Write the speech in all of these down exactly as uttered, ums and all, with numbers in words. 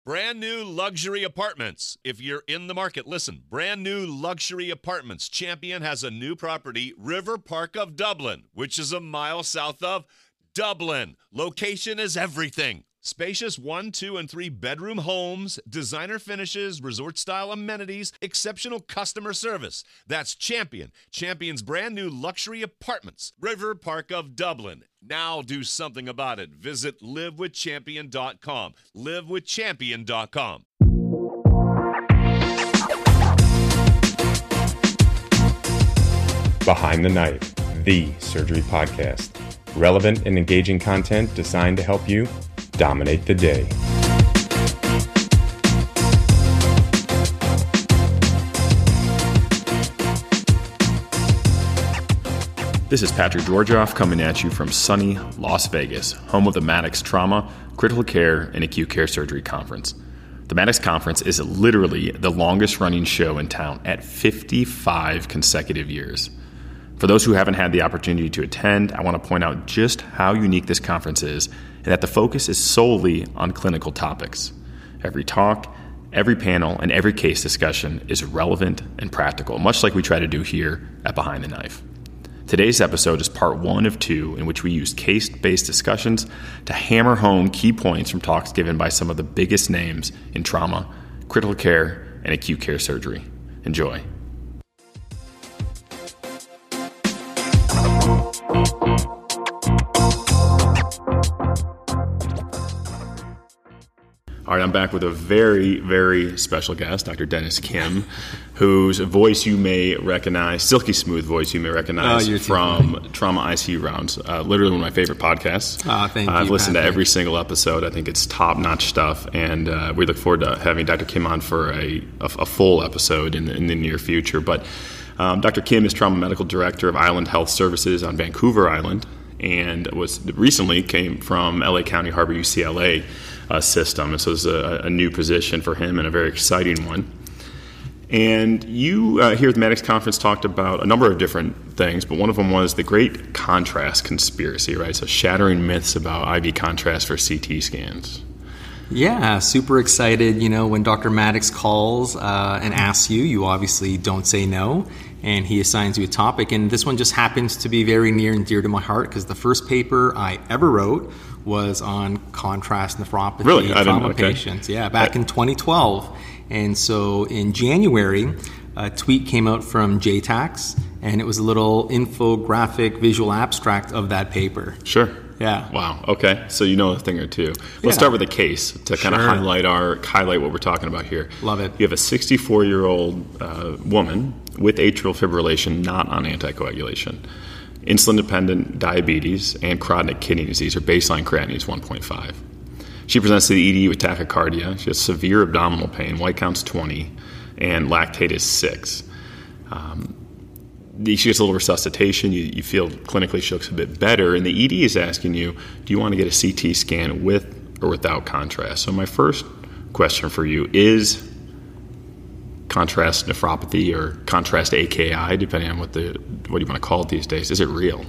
Brand new luxury apartments. If you're in the market, listen. Brand new luxury apartments. Champion has a new property, River Park of Dublin, which is a mile south of Dublin. Location is everything. Spacious one, two, and three bedroom homes, designer finishes, resort-style amenities, exceptional customer service. That's Champion. Champion's brand new luxury apartments. River Park of Dublin. Now do something about it. Visit live with champion dot com. live with champion dot com. Behind the Knife, the surgery podcast. Relevant and engaging content designed to help you dominate the day. This is Patrick Georgioff coming at you from sunny Las Vegas, home of the Maddox Trauma, Critical Care, and Acute Care Surgery Conference. The Maddox Conference is literally the longest running show in town at fifty-five consecutive years. For those who haven't had the opportunity to attend, I want to point out just how unique this conference is and that the focus is solely on clinical topics. Every talk, every panel, and every case discussion is relevant and practical, much like we try to do here at Behind the Knife. Today's episode is part one of two in which we use case-based discussions to hammer home key points from talks given by some of the biggest names in trauma, critical care, and acute care surgery. Enjoy. All right, I'm back with a very, very special guest, Doctor Dennis Kim, whose voice you may recognize, silky smooth voice you may recognize oh, from funny. Trauma I C U Rounds, uh, literally one of my favorite podcasts. Oh, thank uh, I've you, listened Patrick. to every single episode. I think it's top-notch stuff, and uh, we look forward to having Doctor Kim on for a, a, a full episode in the, in the near future. But um, Doctor Kim is Trauma Medical Director of Island Health Services on Vancouver Island, and was recently came from L A County Harbor U C L A uh, system. And so it's a, a new position for him and a very exciting one. And you uh, here at the Maddox Conference talked about a number of different things, but one of them was the great contrast conspiracy, right? So shattering myths about I V contrast for C T scans. Yeah, super excited. You know, when Doctor Maddox calls uh, and asks you, you obviously don't say no, and he assigns you a topic. And this one just happens to be very near and dear to my heart because the first paper I ever wrote was on contrast nephropathy really? in trauma okay. patients. Yeah, back in twenty twelve. And so in January, a tweet came out from J TACS, and it was a little infographic visual abstract of that paper. Sure. Yeah. Wow. Okay. So you know a thing or two. Let's yeah. start with a case to kind sure. of highlight our highlight what we're talking about here. Love it. You have a sixty-four-year-old uh, woman with atrial fibrillation, not on anticoagulation, insulin-dependent diabetes, and chronic kidney disease. Her baseline creatinine is one point five. She presents to the E D with tachycardia. She has severe abdominal pain. White count's twenty, and lactate is six. Um, She gets a little resuscitation. You, you feel clinically she looks a bit better. And the E D is asking you, do you want to get a C T scan with or without contrast? So my first question for you is contrast nephropathy or contrast A K I, depending on what the what you want to call it these days. Is it real?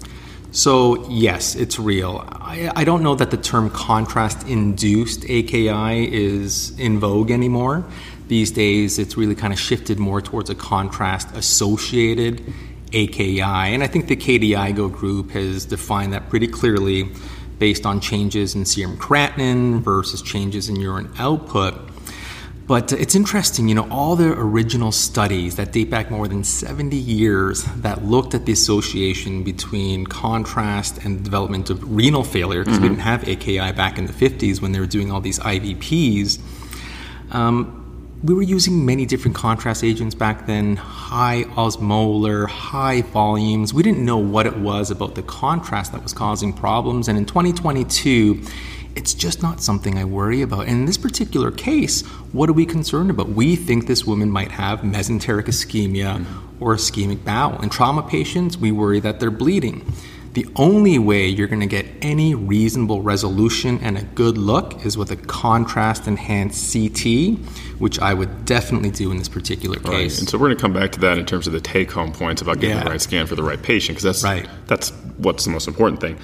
So yes, it's real. I, I don't know that the term contrast-induced A K I is in vogue anymore. These days, it's really kind of shifted more towards a contrast-associated A K I. And I think the K D I G O group has defined that pretty clearly based on changes in serum creatinine versus changes in urine output. But it's interesting, you know, all the original studies that date back more than seventy years that looked at the association between contrast and the development of renal failure, because mm-hmm. we didn't have A K I back in the fifties when they were doing all these I V Ps. Um, we were using many different contrast agents back then, high osmolar, high volumes. We didn't know what it was about the contrast that was causing problems. And in twenty twenty-two, it's just not something I worry about. And in this particular case, what are we concerned about? We think this woman might have mesenteric ischemia mm-hmm. or ischemic bowel. In trauma patients, we worry that they're bleeding. The only way you're going to get any reasonable resolution and a good look is with a contrast-enhanced C T, which I would definitely do in this particular case. Right. And so we're going to come back to that in terms of the take-home points about getting yeah. the right scan for the right patient, because that's right. that's what's the most important thing.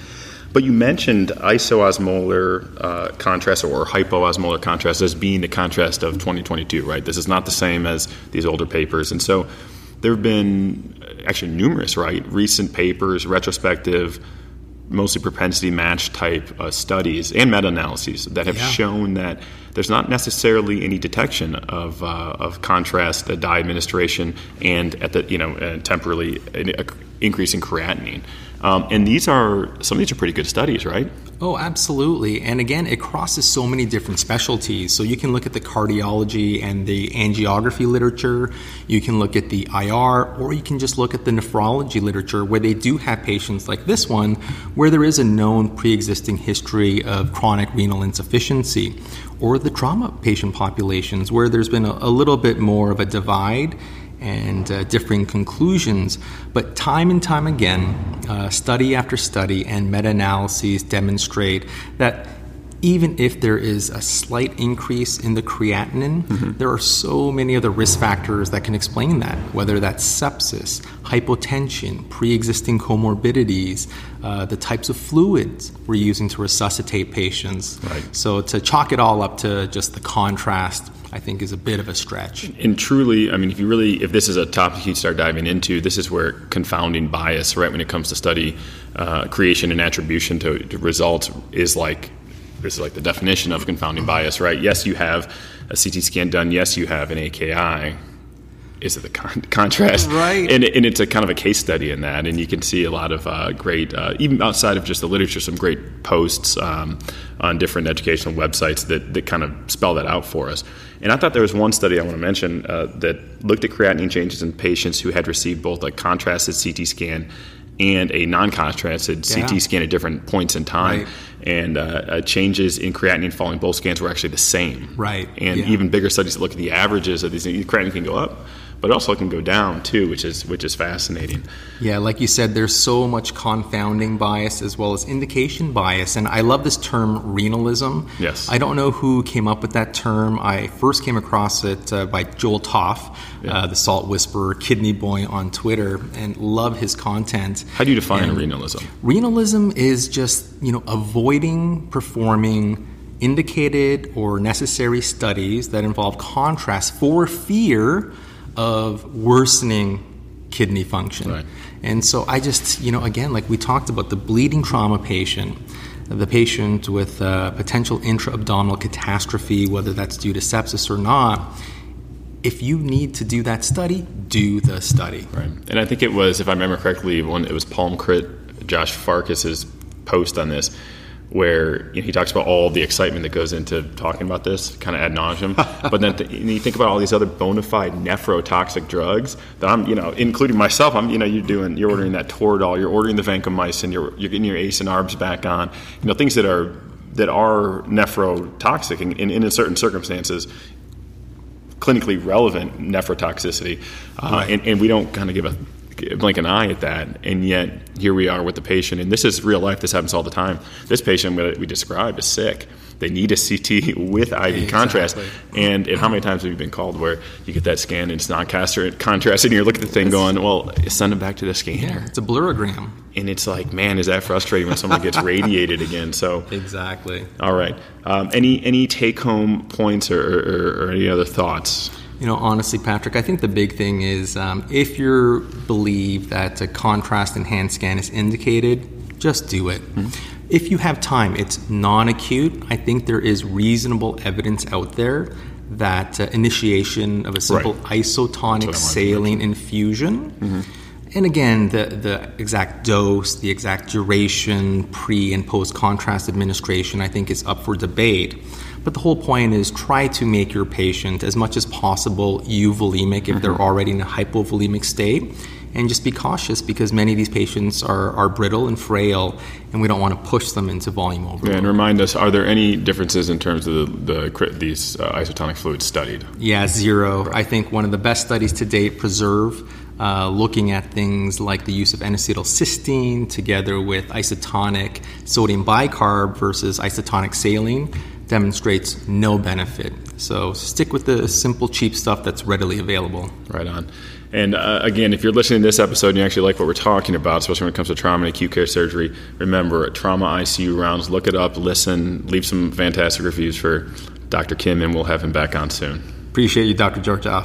But you mentioned isoosmolar uh, contrast or hypoosmolar contrast as being the contrast of twenty twenty-two, right? This is not the same as these older papers. And so there have been actually numerous, right, recent papers, retrospective, mostly propensity match type uh, studies and meta-analyses that have yeah. shown that there's not necessarily any detection of uh, of contrast uh, dye administration and at the you know uh, temporarily an uh, increase in creatinine. Um, and these are some of these are pretty good studies, right? Oh, absolutely. And again, it crosses so many different specialties. So you can look at the cardiology and the angiography literature, you can look at the I R, or you can just look at the nephrology literature where they do have patients like this one where there is a known pre-existing history of chronic renal insufficiency, or the trauma patient populations where there's been a, a little bit more of a divide and uh, differing conclusions. But time and time again, uh, study after study and meta-analyses demonstrate that even if there is a slight increase in the creatinine, mm-hmm. there are so many other risk factors that can explain that, whether that's sepsis, hypotension, pre-existing comorbidities, uh, the types of fluids we're using to resuscitate patients. Right. So to chalk it all up to just the contrast, I think, is a bit of a stretch. And truly, I mean, if you really, if this is a topic you start diving into, this is where confounding bias, right, when it comes to study uh, creation and attribution to, to results is like, this is like the definition of confounding bias, right? Yes, you have a C T scan done. Yes, you have an A K I. Is it the con- contrast? Right. And, and it's a kind of a case study in that. And you can see a lot of uh, great, uh, even outside of just the literature, some great posts um, on different educational websites that, that kind of spell that out for us. And I thought there was one study I want to mention uh, that looked at creatinine changes in patients who had received both a contrasted C T scan and a non-contrasted yeah. C T scan at different points in time. Right. And uh, uh, changes in creatinine following both scans were actually the same. Right. And yeah. even bigger studies that look at the averages of these, creatinine can go up, but also it can go down too, which is which is fascinating. Yeah, like you said, there's so much confounding bias as well as indication bias, and I love this term renalism. Yes. I don't know who came up with that term. I first came across it uh, by Joel Toff, yeah. uh, the Salt Whisperer, Kidney Boy on Twitter, and love his content. How do you define and renalism? Renalism is just, you know, avoiding performing indicated or necessary studies that involve contrast for fear of worsening kidney function. Right. And so I just, you know, again, like we talked about, the bleeding trauma patient, the patient with uh, potential intra-abdominal catastrophe, whether that's due to sepsis or not, if you need to do that study, do the study. Right. And I think it was, if I remember correctly, when it was Palm Crit, Josh Farkas's post on this, where you know, he talks about all the excitement that goes into talking about this, kind of ad nauseum. But then th- you think about all these other bona fide nephrotoxic drugs that I'm, you know, including myself. I'm, you know, you're doing, you're ordering that Toradol, you're ordering the vancomycin, you're you're getting your A C E and A R Bs back on. You know, things that are that are nephrotoxic and in, in, in certain circumstances, clinically relevant nephrotoxicity, uh, right. and, and we don't kind of give a blink an eye at that, and yet here we are with the patient, and this is real life. This happens all the time. This patient that we described is sick. They need a C T with I V exactly. contrast, and, and how many times have you been called where you get that scan and it's not contrasted, and you're looking at the thing it's, going, well, send them back to the scanner. Yeah, it's a blurrogram. And it's like, man, is that frustrating when someone gets radiated again? So exactly. All right. Um, any any take home points or, or, or any other thoughts? You know, honestly, Patrick, I think the big thing is um, if you believe that a contrast-enhanced scan is indicated, just do it. Mm-hmm. If you have time, it's non-acute. I think there is reasonable evidence out there that uh, initiation of a simple right. isotonic saline infusion, mm-hmm. and again, the, the exact dose, the exact duration, pre- and post-contrast administration, I think is up for debate. But the whole point is try to make your patient as much as possible euvolemic if mm-hmm. they're already in a hypovolemic state. And just be cautious because many of these patients are, are brittle and frail, and we don't want to push them into volume overload. Yeah, and remind us, are there any differences in terms of the, the these uh, isotonic fluids studied? Yeah, zero. Right. I think one of the best studies to date, PRESERVE, uh, looking at things like the use of N-acetylcysteine together with isotonic sodium bicarb versus isotonic saline, demonstrates no benefit. So stick with the simple, cheap stuff that's readily available. Right on. And uh, again, if you're listening to this episode and you actually like what we're talking about, especially when it comes to trauma and acute care surgery, remember, Trauma I C U Rounds, look it up, listen, leave some fantastic reviews for Doctor Kim, and we'll have him back on soon. Appreciate you, Doctor Georgioff.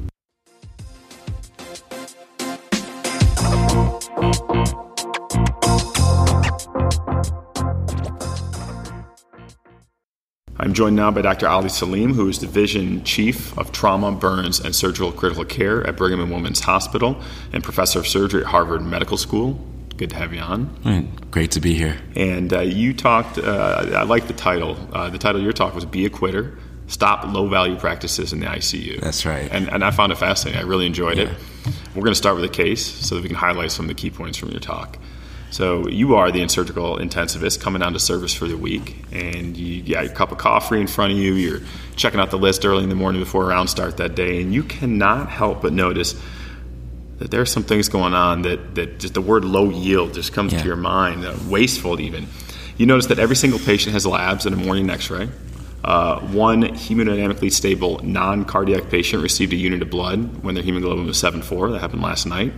I'm joined now by Doctor Ali Salim, who is Division Chief of Trauma, Burns, and Surgical Critical Care at Brigham and Women's Hospital and Professor of Surgery at Harvard Medical School. Good to have you on. Great to be here. And uh, you talked, uh, I like the title. Uh, the title of your talk was Be a Quitter, Stop Low-Value Practices in the I C U. That's right. And, and I found it fascinating. I really enjoyed yeah. it. We're going to start with a case so that we can highlight some of the key points from your talk. So you are the surgical intensivist coming down to service for the week, and you got your cup of coffee in front of you. You're checking out the list early in the morning before rounds start that day, and you cannot help but notice that there are some things going on that, that just the word low yield just comes yeah. to your mind, uh, wasteful even. You notice that every single patient has labs and a morning x-ray. Uh, one hemodynamically stable non-cardiac patient received a unit of blood when their hemoglobin was seven point four. That happened last night.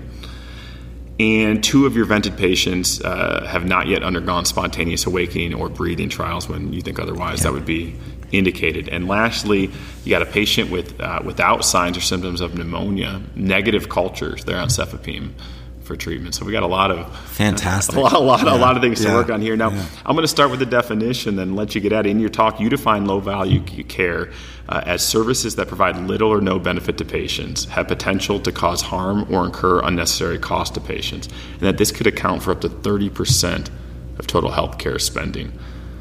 And two of your vented patients uh, have not yet undergone spontaneous awakening or breathing trials when you think otherwise. Yeah. That would be indicated. And lastly, you got a patient with uh, without signs or symptoms of pneumonia, negative cultures. They're on cefepime for treatment. So we got a lot of fantastic, uh, a lot, a lot, yeah. a lot of things yeah. to work on here. Now, yeah. I'm going to start with the definition, then let you get at it. In your talk, you define low value care uh, as services that provide little or no benefit to patients, have potential to cause harm or incur unnecessary cost to patients, and that this could account for up to thirty percent of total health care spending.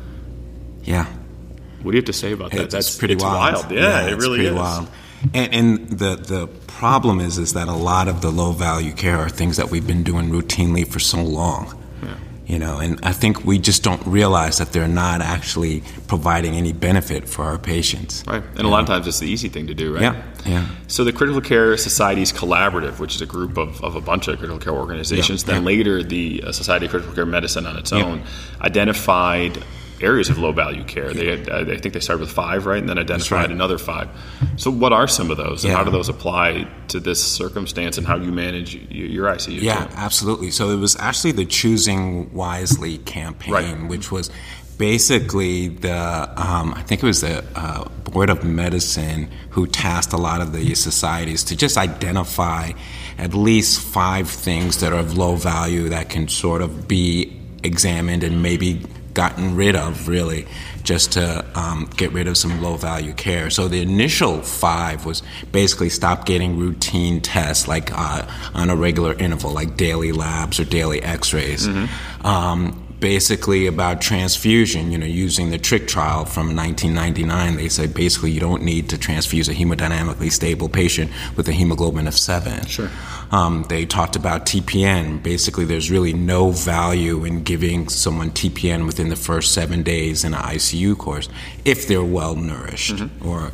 Yeah. What do you have to say about that? It's That's pretty it's wild. wild. Yeah, yeah it it's really pretty is. Wild. And, and the the problem is is that a lot of the low value care are things that we've been doing routinely for so long. Yeah. You know, and I think we just don't realize that they're not actually providing any benefit for our patients. Right. And a lot of times it's the easy thing to do, right? Yeah. Yeah. So the Critical Care Societies Collaborative, which is a group of, of a bunch of critical care organizations, yeah. then yeah. later the uh, Society of Critical Care Medicine on its yeah. own identified areas of low value care. They had, uh, I think they started with five, right, and then identified right. another five. So what are some of those, and yeah. how do those apply to this circumstance, and how do you manage your I C U? Yeah, too? absolutely. So it was actually the Choosing Wisely campaign, right. which was basically the um, I think it was the uh, Board of Medicine who tasked a lot of the societies to just identify at least five things that are of low value that can sort of be examined and maybe gotten rid of, really, just to um, get rid of some low-value care. So the initial five was basically stop getting routine tests, like uh, on a regular interval, like daily labs or daily x-rays. Mm-hmm. Um, basically about transfusion, you know, using the TRICK trial from nineteen ninety-nine, they said basically you don't need to transfuse a hemodynamically stable patient with a hemoglobin of seven. Sure. Um, they talked about T P N. Basically, there's really no value in giving someone T P N within the first seven days in an I C U course if they're well nourished. Mm-hmm. Or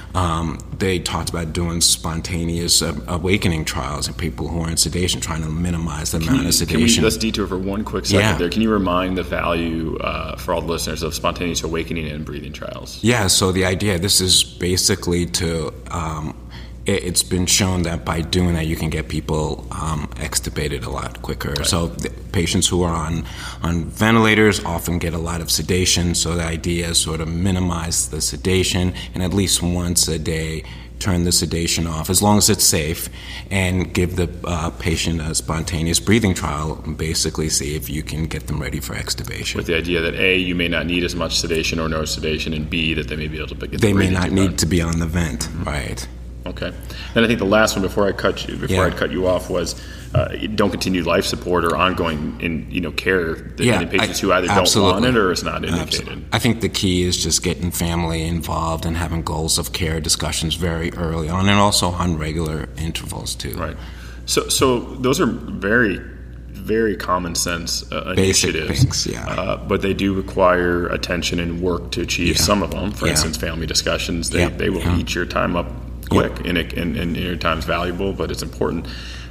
um, they talked about doing spontaneous uh, awakening trials in people who are in sedation, trying to minimize the can amount you, of sedation. Can we, let's detour for one quick second yeah. there. Can you remind the value uh, for all the listeners of spontaneous awakening and breathing trials? Yeah, so the idea, this is basically to... Um, it's been shown that by doing that, you can get people um, extubated a lot quicker. Right. So the patients who are on, on ventilators often get a lot of sedation. So the idea is sort of minimize the sedation and at least once a day turn the sedation off, as long as it's safe, and give the uh, patient a spontaneous breathing trial and basically see if you can get them ready for extubation. With the idea that A, you may not need as much sedation or no sedation, and B, that they may be able to get the They may not need done. to be on the vent, mm-hmm. right. Okay. And I think the last one before I cut you before yeah. I cut you off was uh, don't continue life support or ongoing in you know care that yeah, in patients I, who either absolutely. don't want it or it's not indicated. Absolutely. I think the key is just getting family involved and having goals of care discussions very early on, and also on regular intervals too. Right. So so those are very very common sense uh, Basic initiatives, things, yeah. uh, but they do require attention and work to achieve yeah. some of them. For yeah. instance, family discussions, they, yeah. they will yeah. eat your time up quick, yeah. and, it, and, and your time's valuable, but it's important.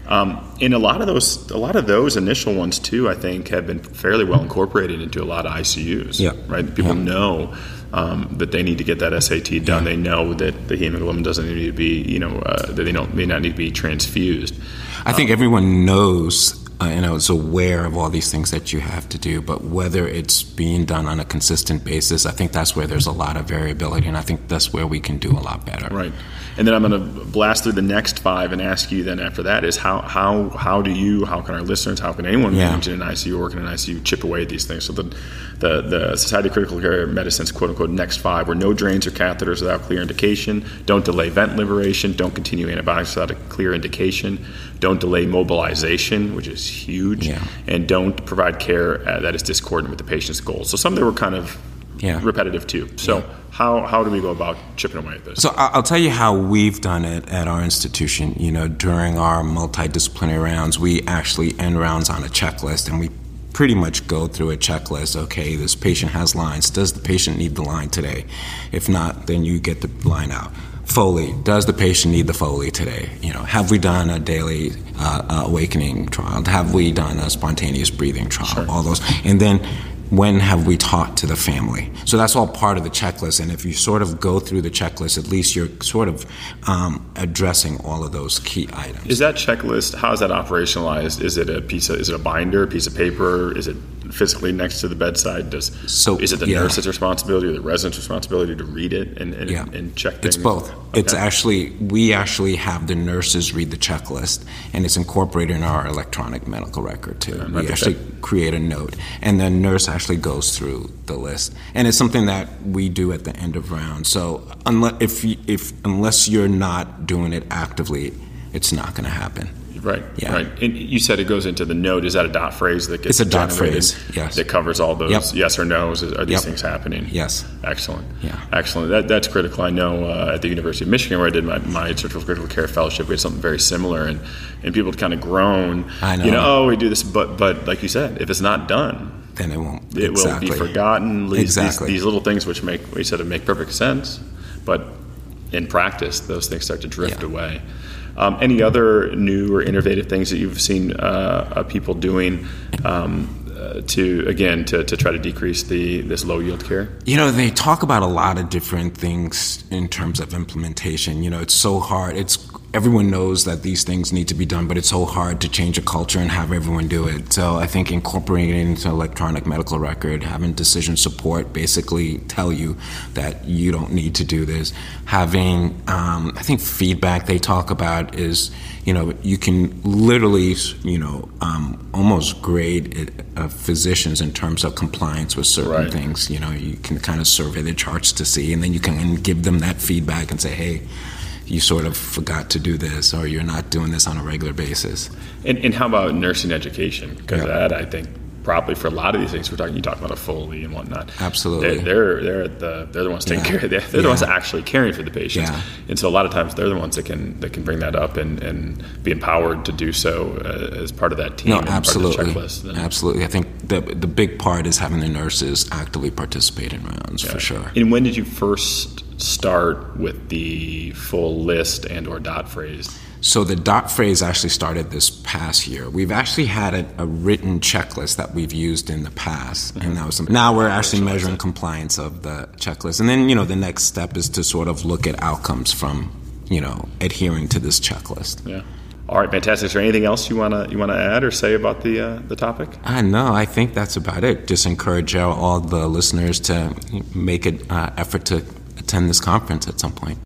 Um, and a lot of those, a lot of those initial ones too, I think, have been fairly well incorporated into a lot of I C Us. Yeah. Right. People Yeah. know um, that they need to get that S A T done. Yeah. They know that the hemoglobin doesn't need to be, you know, uh, that they don't may not need to be transfused. I think everyone knows, uh, you know, is aware of all these things that you have to do, but whether it's being done on a consistent basis, I think that's where there's a lot of variability, and I think that's where we can do a lot better. Right. And then I'm going to blast through the next five and ask you then after that is how how how do you, how can our listeners, how can anyone Yeah. manage in an I C U or work in an I C U chip away at these things? So the, the, the Society of Critical Care Medicine's quote-unquote next five were no drains or catheters without clear indication, don't delay vent liberation, don't continue antibiotics without a clear indication, don't delay mobilization, which is huge, Yeah. and don't provide care uh, that is discordant with the patient's goals. So some that were kind of Yeah. repetitive too. So Yeah. how how do we go about chipping away at this? So I- I'll tell you how we've done it at our institution. You know, during our multidisciplinary rounds, we actually end rounds on a checklist, and we pretty much go through a checklist. Okay, this patient has lines. Does the patient need the line today? If not, then you get the line out. Foley, does the patient need the Foley today? You know, have we done a daily uh, uh, awakening trial? Have we done a spontaneous breathing trial? Sure. All those. And then when have we talked to the family? So that's all part of the checklist. And if you sort of go through the checklist, at least you're sort of um, addressing all of those key items. Is that checklist, how is that operationalized? Is it a piece of, is it a binder, a piece of paper? Is it physically next to the bedside? Does So, is it the yeah. nurse's responsibility or the resident's responsibility to read it and, and, Yeah. and check things? It's both. Okay. It's actually, we actually have the nurses read the checklist, and it's incorporated in our electronic medical record too. I we think actually that- create a note, and the nurse actually goes through the list. And it's something that we do at the end of round. So unless, if, you, if, unless you're not doing it actively, it's not going to happen. Right, Yeah. right. And you said it goes into the note. Is that a dot phrase that gets It's a dot generated phrase, yes. that covers all those Yep. yes or no's? Are these Yep. things happening? Yes. Excellent. Yeah. Excellent. That, that's critical. I know uh, at the University of Michigan, where I did my, my surgical critical care fellowship, we had something very similar, and, and people had kind of grown. I know. You know, oh, we do this, but but like you said, if it's not done, Then it won't. it exactly. will be forgotten. These, Exactly. These, these little things which make, we said, it make perfect sense, but in practice, those things start to drift Yeah. away. Um, any other new or innovative things that you've seen uh, uh, people doing um, uh, to, again, to, to try to decrease the this low yield care? You know, they talk about a lot of different things in terms of implementation. You know, it's so hard. It's everyone knows that these things need to be done, but it's so hard to change a culture and have everyone do it. So I think incorporating it into electronic medical record, having decision support basically tell you that you don't need to do this. Having, um, I think feedback they talk about is, you know, you can literally, you know, um, almost grade it, uh, physicians in terms of compliance with certain Right. things. You know, you can kind of survey the charts to see, and then you can give them that feedback and say, hey, you sort of forgot to do this, or you're not doing this on a regular basis. And, and how about nursing education? Because Yeah. that, I think, probably for a lot of these things, we're talking, you talk about a Foley and whatnot. Absolutely. They're they're, they're the they're the ones taking Yeah. care of they're, they're the Yeah. ones actually caring for the patients. Yeah. And so a lot of times they're the ones that can that can bring that up and, and be empowered to do so uh, as part of that team No, and absolutely. part of the checklist. And- Absolutely. I think the the big part is having the nurses actively participate in rounds, Yeah. for sure. And when did you first start with the full list and or dot phrase? So the dot phrase actually started this past year. We've actually had a, a written checklist that we've used in the past, and that was now we're actually measuring compliance of the checklist. And then, you know, the next step is to sort of look at outcomes from, you know, adhering to this checklist. Yeah. All right, fantastic. Is there anything else you wanna you wanna add or say about the uh, the topic? I know. I think that's about it. Just encourage all, all the listeners to make an uh, effort to attend this conference at some point.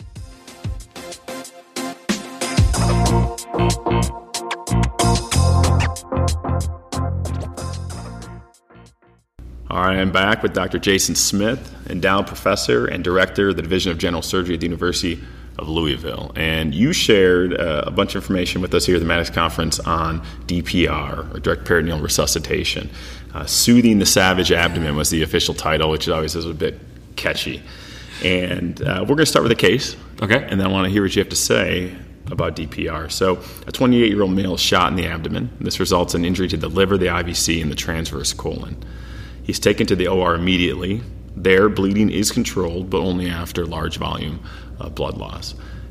All right, I'm back with Doctor Jason Smith, endowed professor and director of the Division of General Surgery at the University of Louisville. And you shared uh, a bunch of information with us here at the Maddox Conference on D P R, or direct peritoneal resuscitation. Uh, Soothing the Savage Abdomen was the official title, which always is a bit catchy. And uh, we're going to start with a case. Okay. And then I want to hear what you have to say about D P R. So a twenty-eight-year-old male is shot in the abdomen. This results in injury to the liver, the I V C, and the transverse colon. He's taken to the O R immediately. There, bleeding is controlled, but only after large volume of blood loss.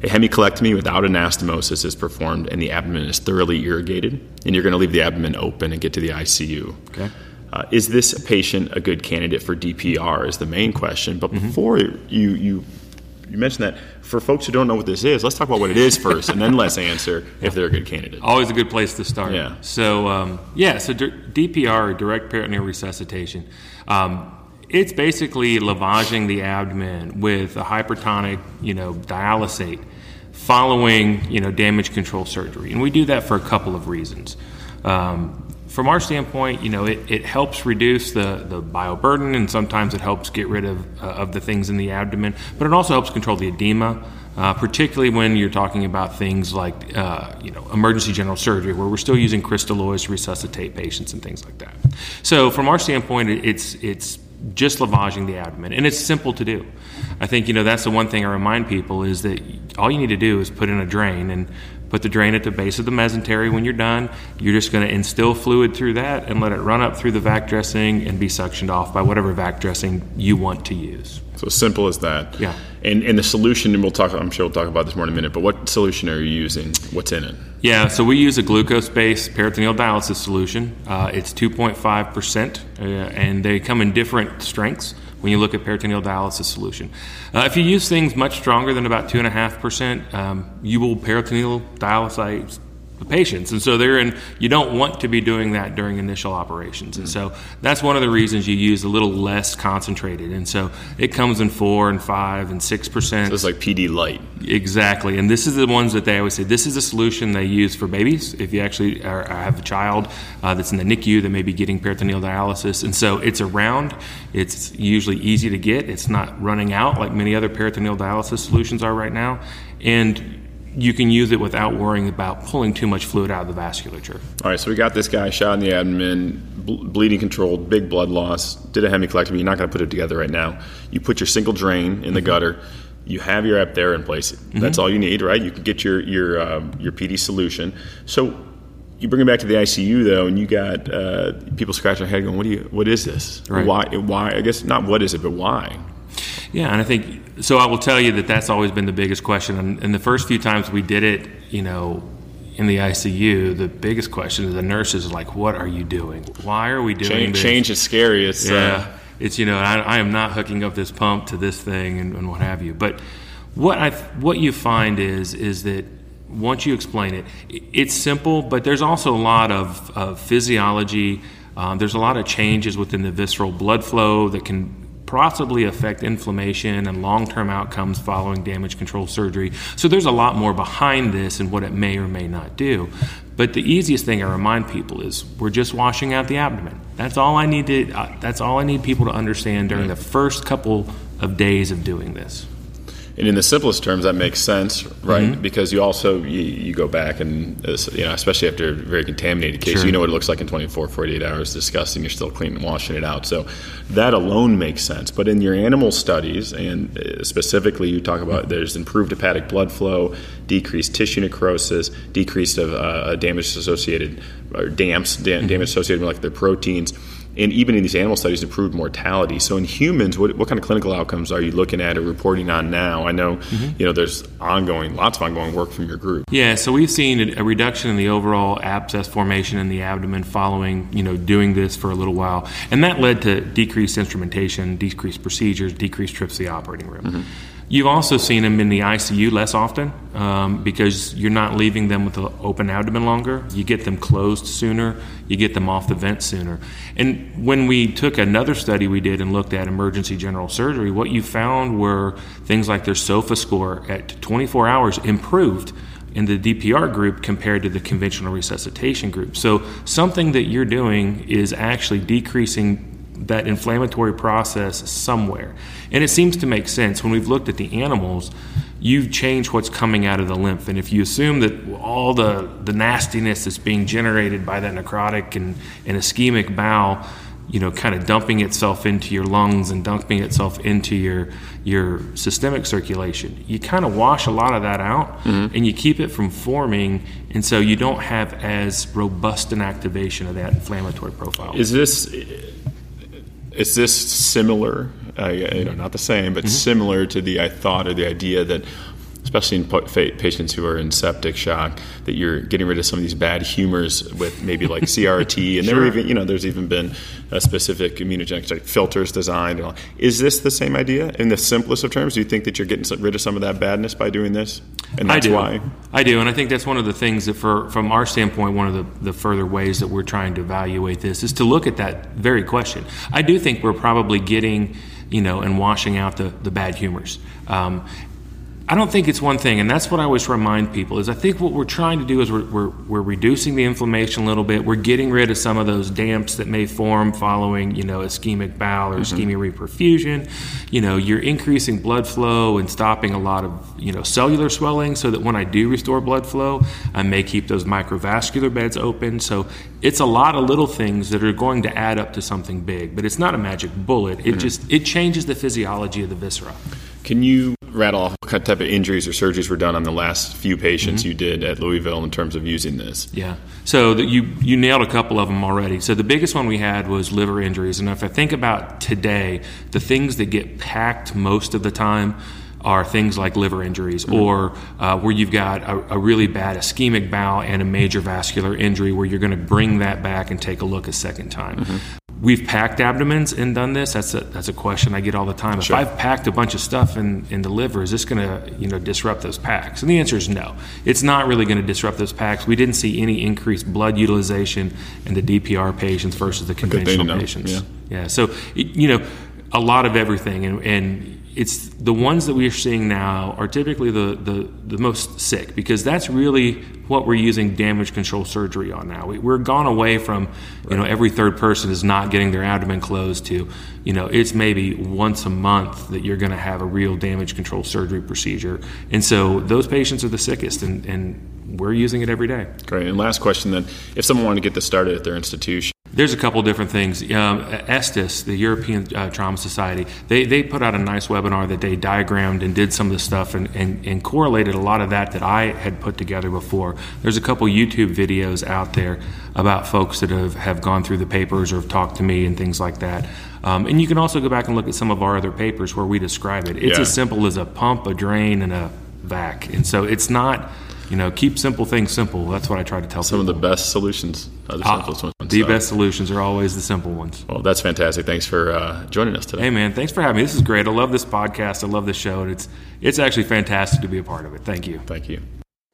A hemicolectomy without anastomosis is performed and the abdomen is thoroughly irrigated, and you're going to leave the abdomen open and get to the I C U. Okay. Uh, is this patient a good candidate for D P R is the main question. But mm-hmm. before you, you you mentioned that, for folks who don't know what this is, let's talk about what it is first, and then let's answer if they're a good candidate. Always a good place to start. Yeah. So, um, yeah, so D P R, or direct peritoneal resuscitation, um, it's basically lavaging the abdomen with a hypertonic, you know, dialysate following, you know, damage control surgery. And we do that for a couple of reasons. Um, from our standpoint, you know, it, it helps reduce the, the bioburden, and sometimes it helps get rid of, uh, of the things in the abdomen, but it also helps control the edema, uh, particularly when you're talking about things like, uh, you know, emergency general surgery, where we're still using crystalloids to resuscitate patients and things like that. So from our standpoint, it's it's just lavaging the abdomen, and it's simple to do. I think, you know, that's the one thing I remind people is that all you need to do is put in a drain and put the drain at the base of the mesentery. When you're done, you're just going to instill fluid through that and let it run up through the vac dressing and be suctioned off by whatever vac dressing you want to use. So simple as that. Yeah. And and the solution, and we'll talk, I'm sure we'll talk about this more in a minute, but what solution are you using? What's in it? Yeah, so we use a glucose-based peritoneal dialysis solution. Uh, it's two point five percent, uh, and they come in different strengths when you look at peritoneal dialysis solution. Uh, if you use things much stronger than about two point five percent, um, you will peritoneal dialyze the patients. And so they're in, you don't want to be doing that during initial operations. And so that's one of the reasons you use a little less concentrated. And so it comes in four and five and six percent. So it's like P D light. Exactly. And this is the ones that they always say, this is a solution they use for babies. If you actually are, have a child uh, that's in the N I C U that may be getting peritoneal dialysis. And so it's around, it's usually easy to get. It's not running out like many other peritoneal dialysis solutions are right now. And you can use it without worrying about pulling too much fluid out of the vasculature. All right, so we got this guy shot in the abdomen, ble- bleeding controlled, big blood loss, did a hemicolectomy. You're not going to put it together right now. You put your single drain in the mm-hmm. gutter. You have your ep there in place. Mm-hmm. That's all you need, right? You can get your your um, your P D solution. So you bring it back to the I C U though, and you got uh, people scratching their head going, "What do you? What is this? Right. Why? Why? I guess not. What is it? But why?" Yeah, and I think, so I will tell you that that's always been the biggest question. And, and the first few times we did it, you know, in the I C U, the biggest question to the nurses is like, what are you doing? Why are we doing change, this? Change is scary. It's, yeah, uh, it's, you know, I, I am not hooking up this pump to this thing and, and what have you. But what I what you find is is that once you explain it, it's simple, but there's also a lot of, of physiology. Um, there's a lot of changes within the visceral blood flow that can possibly affect inflammation and long-term outcomes following damage control surgery. So there's a lot more behind this and what it may or may not do. But the easiest thing I remind people is we're just washing out the abdomen. That's all I need to. Uh, that's all I need people to understand during the first couple of days of doing this. And in the simplest terms, that makes sense, right? Mm-hmm. Because you also, you, you go back and, uh, you know, especially after a very contaminated case, sure. you know what it looks like in twenty-four, forty-eight hours, disgusting, you're still cleaning and washing it out. So that alone makes sense. But in your animal studies, and specifically you talk about there's improved hepatic blood flow, decreased tissue necrosis, decreased of uh, damage associated, or D A M Ps, da- mm-hmm. damage associated with like their proteins. And even in these animal studies, improved mortality. So in humans, what, what kind of clinical outcomes are you looking at or reporting on now? I know, mm-hmm. you know, there's ongoing, lots of ongoing work from your group. Yeah, so we've seen a reduction in the overall abscess formation in the abdomen following, you know, doing this for a little while. And that led to decreased instrumentation, decreased procedures, decreased trips to the operating room. Mm-hmm. You've also seen them in the I C U less often um, because you're not leaving them with an open abdomen longer. You get them closed sooner. You get them off the vent sooner. And when we took another study we did and looked at emergency general surgery, what you found were things like their SOFA score at twenty-four hours improved in the D P R group compared to the conventional resuscitation group. So something that you're doing is actually decreasing that inflammatory process somewhere. And it seems to make sense. When we've looked at the animals, you've changed what's coming out of the lymph. And if you assume that all the, the nastiness that's being generated by that necrotic and, and ischemic bowel, you know, kind of dumping itself into your lungs and dumping itself into your your systemic circulation, you kind of wash a lot of that out, mm-hmm. and you keep it from forming, and so you don't have as robust an activation of that inflammatory profile. Is this... Is this similar, uh, you know, not the same, but mm-hmm. similar to the I thought or the idea that especially in patients who are in septic shock, that you're getting rid of some of these bad humors with maybe like C R T, and sure. there even, you know, there's even been a specific immunogenic like filters designed. And all. Is this the same idea in the simplest of terms? Do you think that you're getting rid of some of that badness by doing this? And that's I do. why? I do, and I think that's one of the things that, for from our standpoint, one of the, the further ways that we're trying to evaluate this is to look at that very question. I do think we're probably getting, you know, and washing out the, the bad humors. Um, I don't think it's one thing, and that's what I always remind people, is I think what we're trying to do is we're, we're, we're reducing the inflammation a little bit. We're getting rid of some of those damps that may form following, you know, ischemic bowel or mm-hmm. ischemia reperfusion. You know, you're increasing blood flow and stopping a lot of, you know, cellular swelling, so that when I do restore blood flow, I may keep those microvascular beds open. So it's a lot of little things that are going to add up to something big, but it's not a magic bullet. It mm-hmm. just, it changes the physiology of the viscera. Can you rattle off what type of injuries or surgeries were done on the last few patients mm-hmm. you did at Louisville in terms of using this? Yeah. So the, you you nailed a couple of them already. So the biggest one we had was liver injuries. And if I think about today, the things that get packed most of the time are things like liver injuries mm-hmm. or uh, where you've got a, a really bad ischemic bowel and a major vascular injury where you're going to bring that back and take a look a second time. Mm-hmm. We've packed abdomens and done this. That's a that's a question I get all the time. Sure. If I've packed a bunch of stuff in, in the liver, is this going to you know disrupt those packs? And the answer is no. It's not really going to disrupt those packs. We didn't see any increased blood utilization in the D P R patients versus the conventional patients. Yeah. yeah. So you know, a lot of everything, and, and it's the ones that we are seeing now are typically the, the, the most sick, because that's really what we're using damage control surgery on now. We, we're gone away from, you know, every third person is not getting their abdomen closed to, you know, it's maybe once a month that you're going to have a real damage control surgery procedure. And so those patients are the sickest, and, and we're using it every day. Great. And last question then, if someone wanted to get this started at their institution, there's a couple different things. Um, ESTIS, the European uh, Trauma Society, they, they put out a nice webinar that they diagrammed and did some of the stuff and, and, and correlated a lot of that that I had put together before. There's a couple YouTube videos out there about folks that have, have gone through the papers or have talked to me and things like that. Um, and you can also go back and look at some of our other papers where we describe it. It's yeah. as simple as a pump, a drain, and a vac. And so it's not... You know, keep simple things simple. That's what I try to tell Some people. Some of the best solutions are the simplest uh, ones. The so. best solutions are always the simple ones. Well, that's fantastic. Thanks for uh, joining us today. Hey, man, thanks for having me. This is great. I love this podcast. I love this show. And it's, it's actually fantastic to be a part of it. Thank you. Thank you.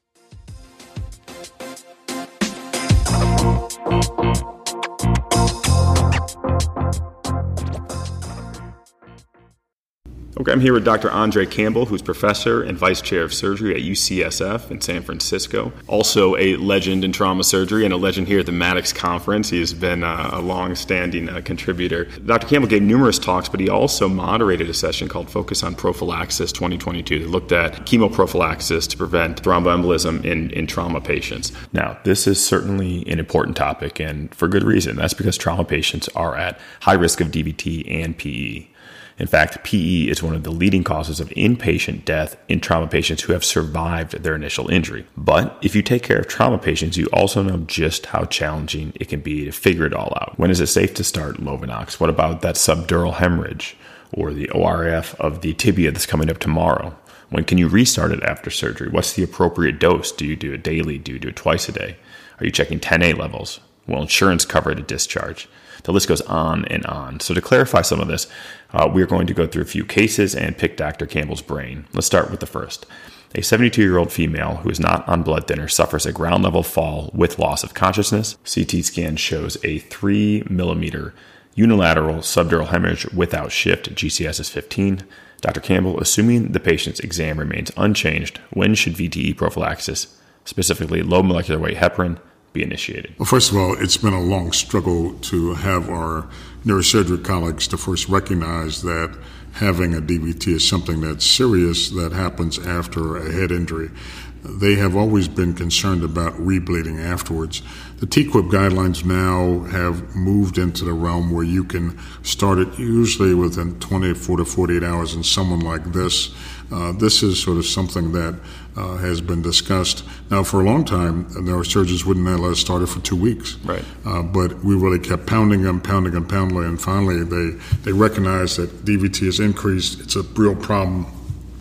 Okay, I'm here with Doctor Andre Campbell, who's professor and vice chair of surgery at U C S F in San Francisco. Also a legend in trauma surgery and a legend here at the Maddox Conference. He has been uh, a long-standing uh, contributor. Doctor Campbell gave numerous talks, but he also moderated a session called Focus on Prophylaxis twenty twenty-two that looked at chemoprophylaxis to prevent thromboembolism in, in trauma patients. Now, this is certainly an important topic, and for good reason. That's because trauma patients are at high risk of D V T and P E. In fact, P E is one of the leading causes of inpatient death in trauma patients who have survived their initial injury. But if you take care of trauma patients, you also know just how challenging it can be to figure it all out. When is it safe to start Lovenox? What about that subdural hemorrhage or the O R F of the tibia that's coming up tomorrow? When can you restart it after surgery? What's the appropriate dose? Do you do it daily? Do you do it twice a day? Are you checking ten A levels? Will insurance cover it at discharge? The list goes on and on. So to clarify some of this, uh, we're going to go through a few cases and pick Doctor Campbell's brain. Let's start with the first. A seventy-two-year-old female who is not on blood thinner suffers a ground-level fall with loss of consciousness. C T scan shows a three millimeter unilateral subdural hemorrhage without shift. G C S is fifteen. Doctor Campbell, assuming the patient's exam remains unchanged, when should V T E prophylaxis, specifically low molecular weight heparin, be initiated? Well, first of all, it's been a long struggle to have our neurosurgery colleagues to first recognize that having a D V T is something that's serious that happens after a head injury. They have always been concerned about rebleeding afterwards. The T Q I P guidelines now have moved into the realm where you can start it usually within twenty-four to forty-eight hours in someone like this. Uh, this is sort of something that uh, has been discussed. Now, for a long time, neurosurgeons wouldn't let us start it for two weeks. Right. Uh, but we really kept pounding them, pounding them, pounding them, and finally they, they recognized that D V T has increased. It's a real problem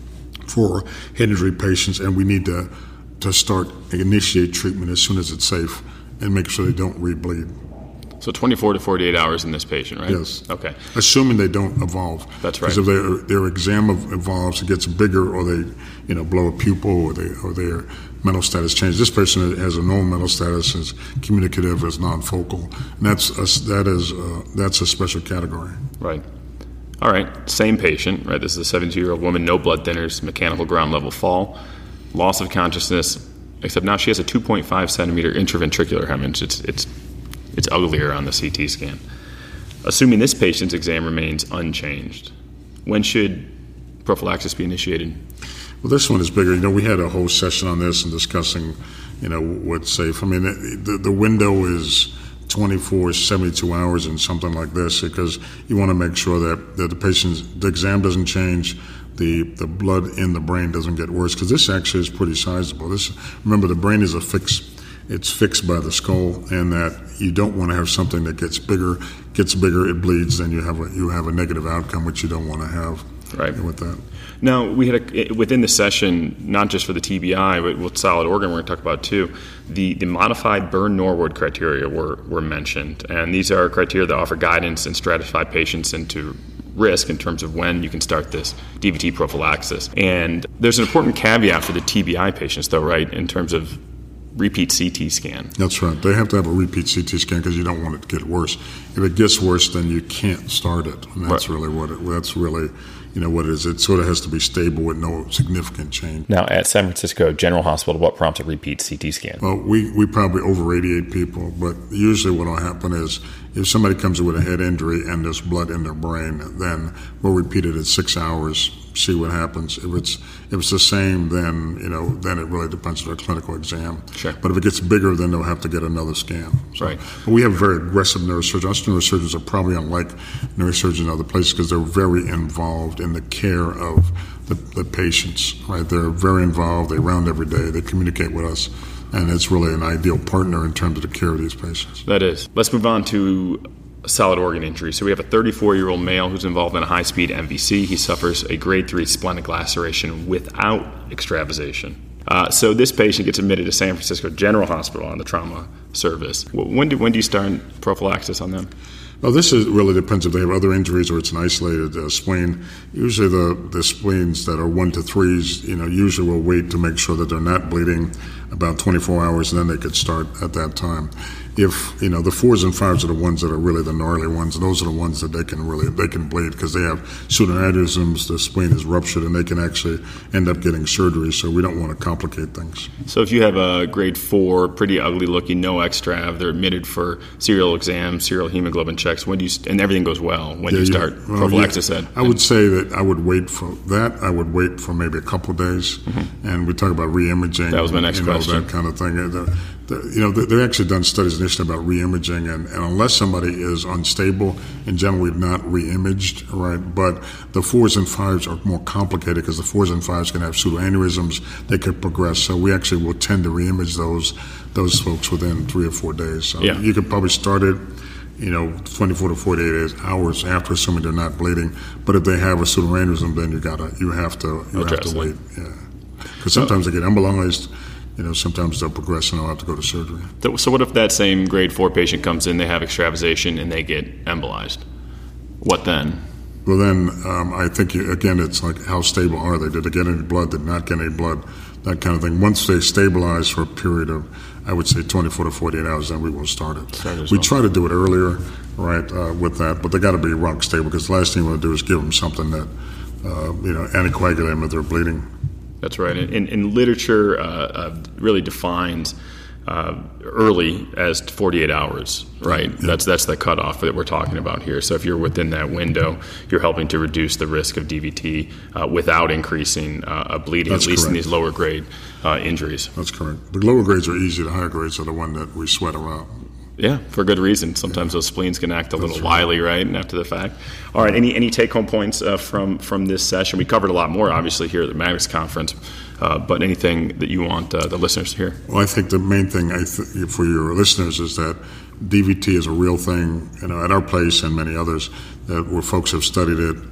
for head injury patients, and we need to to start initiate treatment as soon as it's safe and make sure they don't re-bleed. So twenty-four to forty-eight hours in this patient, right? Yes. Okay. Assuming they don't evolve. That's right. Because if their, their exam evolves, it gets bigger, or they, you know, blow a pupil, or they or their mental status changes. This person has a normal mental status, is communicative, is non-focal, and that's a, that is uh, that's a special category. Right. All right. Same patient, right? This is a seventy-two-year-old woman, no blood thinners, mechanical ground level fall, loss of consciousness. Except now she has a two point five centimeter intraventricular hemorrhage. It's it's It's uglier on the C T scan. Assuming this patient's exam remains unchanged, when should prophylaxis be initiated? Well, this one is bigger. You know, we had a whole session on this and discussing, you know, what's safe. I mean, the, the window is twenty-four, seventy-two hours in something like this, because you want to make sure that, that the patient's, the exam doesn't change, the, the blood in the brain doesn't get worse, because this actually is pretty sizable. This, remember, the brain is a fixed It's fixed by the skull, and that you don't want to have something that gets bigger, gets bigger, it bleeds, then you have a you have a negative outcome, which you don't want to have. Right. With that. Now, we had a, within the session, not just for the T B I, but with solid organ, we're going to talk about too. The the modified Berne-Norwood criteria were were mentioned, and these are criteria that offer guidance and stratify patients into risk in terms of when you can start this D V T prophylaxis. And there's an important caveat for the T B I patients, though, right, in terms of repeat C T scan. That's right. They have to have a repeat C T scan because you don't want it to get worse. If it gets worse, then you can't start it, and that's Right. really what it. That's really, you know, what it is. It sort of has to be stable with no significant change. Now, at San Francisco General Hospital, what prompts a repeat C T scan? Well, we, we probably over-radiate people, but usually what will happen is if somebody comes in with a head injury and there's blood in their brain, then we'll repeat it at six hours, see what happens. If it's if it's the same, then you know then it really depends on their clinical exam. Sure. But if it gets bigger, then they'll have to get another scan. So, Right. But we have very aggressive neurosurgeons. Us neurosurgeons are probably unlike neurosurgeons in other places because they're very involved in the care of the, the patients. Right. They're very involved. They round every day. They communicate with us. And it's really an ideal partner in terms of the care of these patients. That is. Let's move on to a solid organ injury. So we have a thirty-four-year-old male who's involved in a high-speed M V C. He suffers a grade three splenic laceration without extravasation. Uh, so this patient gets admitted to San Francisco General Hospital on the trauma service. When do, when do you start prophylaxis on them? Well, this is, really depends if they have other injuries or it's an isolated uh, spleen. Usually the, the spleens that are one to threes, you know, usually will wait to make sure that they're not bleeding about twenty-four hours, and then they could start at that time. If, you know, the fours and fives are the ones that are really the gnarly ones, those are the ones that they can really, they can bleed because they have pseudoaneurysms, the spleen is ruptured, and they can actually end up getting surgery, so we don't want to complicate things. So if you have a grade four, pretty ugly looking, no extrav, they're admitted for serial exams, serial hemoglobin checks, when do you, and everything goes well, when do you start yeah, well, prophylaxis yeah, at? I would say that I would wait for that. I would wait for maybe a couple of days, mm-hmm. and we talk about re-imaging. That was my next you know, question. That kind of thing. The, the, you know, they've actually done studies initially about re-imaging, and, and unless somebody is unstable, in general, we've not re-imaged, right? But the fours and fives are more complicated because the fours and fives can have pseudoaneurysms. They could progress, so we actually will tend to re-image those those folks within three or four days. So yeah. you could probably start it, you know, twenty-four to forty-eight hours after, assuming they're not bleeding. But if they have a pseudoaneurysm, then you gotta, you have to, you have to wait. Yeah, because sometimes they get embolized. You know, sometimes they'll progress and they'll have to go to surgery. So what if that same grade four patient comes in, they have extravasation, and they get embolized? What then? Well, then um, I think, you, again, it's like how stable are they? Did they get any blood? Did not get any blood? That kind of thing. Once they stabilize for a period of, I would say, twenty-four to forty-eight hours, then we will start it. Start we well. try to do it earlier, right, uh, with that, but they got to be rock stable because the last thing you want to do is give them something that, uh, you know, anticoagulate them if they're bleeding. That's right. And, and literature uh, uh, really defines uh, early as forty-eight hours, right? Yeah. That's that's the cutoff that we're talking about here. So if you're within that window, you're helping to reduce the risk of D V T uh, without increasing uh, bleeding, That's at least correct. in these lower grade uh, injuries. That's correct. The lower grades are easy. The higher grades are the one that we sweat around. Yeah, for good reason. Sometimes those spleens can act a little That's wily, right, and after the fact. All right, any any take-home points uh, from, from this session? We covered a lot more, obviously, here at the Maddox Conference, uh, but anything that you want uh, the listeners to hear? Well, I think the main thing I th- for your listeners is that D V T is a real thing, you know, at our place and many others, that where folks have studied it,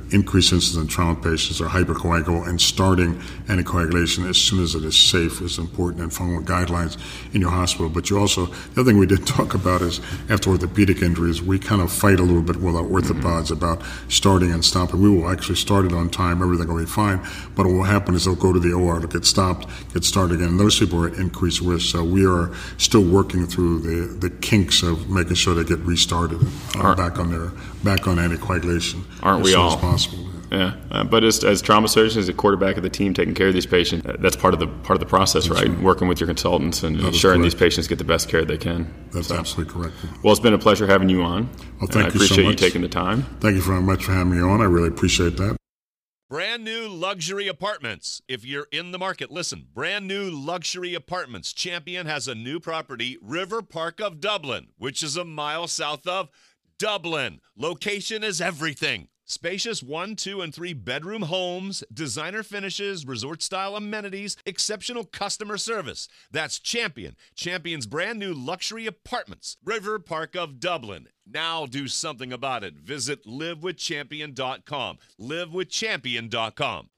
increased incidence in trauma patients are hypercoagulable, and starting anticoagulation as soon as it is safe is important, and following guidelines in your hospital. But you also, the other thing we didn't talk about is after orthopedic injuries, we kind of fight a little bit with our orthopods about starting and stopping. We will actually start it on time, everything will be fine, but what will happen is they'll go to the O R, they'll get stopped, get started again, and those people are at increased risk. So we are still working through the, the kinks of making sure they get restarted uh, back on their back on anticoagulation Aren't as we soon all? as possible. Yeah, uh, but as, as trauma surgeons, as a quarterback of the team taking care of these patients, uh, that's part of the part of the process, That's right? right. Working with your consultants and That is ensuring these correct. patients get the best care they can. That's So- absolutely correct. Well, it's been a pleasure having you on. Well, thank I you so appreciate you much. taking the time. Thank you very much for having me on. I really appreciate that. Brand new luxury apartments. If you're in the market, listen. Brand new luxury apartments. Champion has a new property, River Park of Dublin, which is a mile south of Dublin. Location is everything. Spacious one, two, and three bedroom homes, designer finishes, resort-style amenities, exceptional customer service. That's Champion. Champion's brand new luxury apartments, River Park of Dublin. Now do something about it. Visit live with champion dot com. live with champion dot com.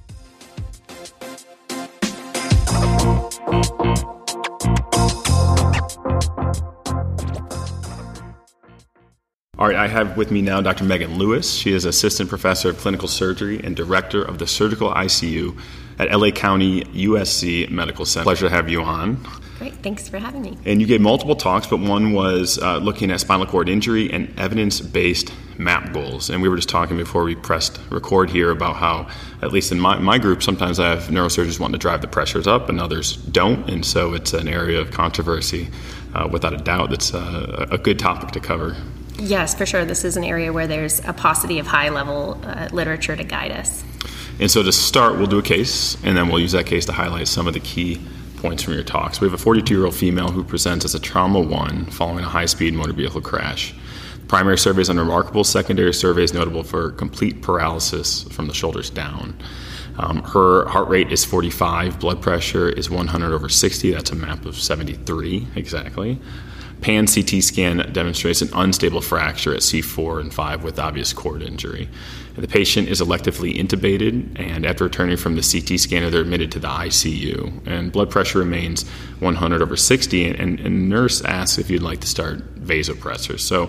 All right, I have with me now Doctor Megan Lewis. She is Assistant Professor of Clinical Surgery and Director of the Surgical I C U at L A County U S C Medical Center. Pleasure to have you on. Great, thanks for having me. And you gave multiple talks, but one was uh, looking at spinal cord injury and evidence-based MAP goals. And we were just talking before we pressed record here about how, at least in my, my group, sometimes I have neurosurgeons wanting to drive the pressures up and others don't. And so it's an area of controversy, uh, without a doubt. That's uh, a good topic to cover. Yes, for sure. This is an area where there's a paucity of high-level uh, literature to guide us. And so to start, we'll do a case, and then we'll use that case to highlight some of the key points from your talks. We have a forty-two-year-old female who presents as a trauma one following a high-speed motor vehicle crash. Primary survey is unremarkable. Secondary survey is notable for complete paralysis from the shoulders down. Um, her heart rate is forty-five. Blood pressure is one hundred over sixty. That's a map of seventy-three, exactly. Pan C T scan demonstrates an unstable fracture at C four and five with obvious cord injury. The patient is electively intubated, and after returning from the C T scanner, they're admitted to the I C U. And blood pressure remains one hundred over sixty, and, and, and nurse asks if you'd like to start vasopressors. So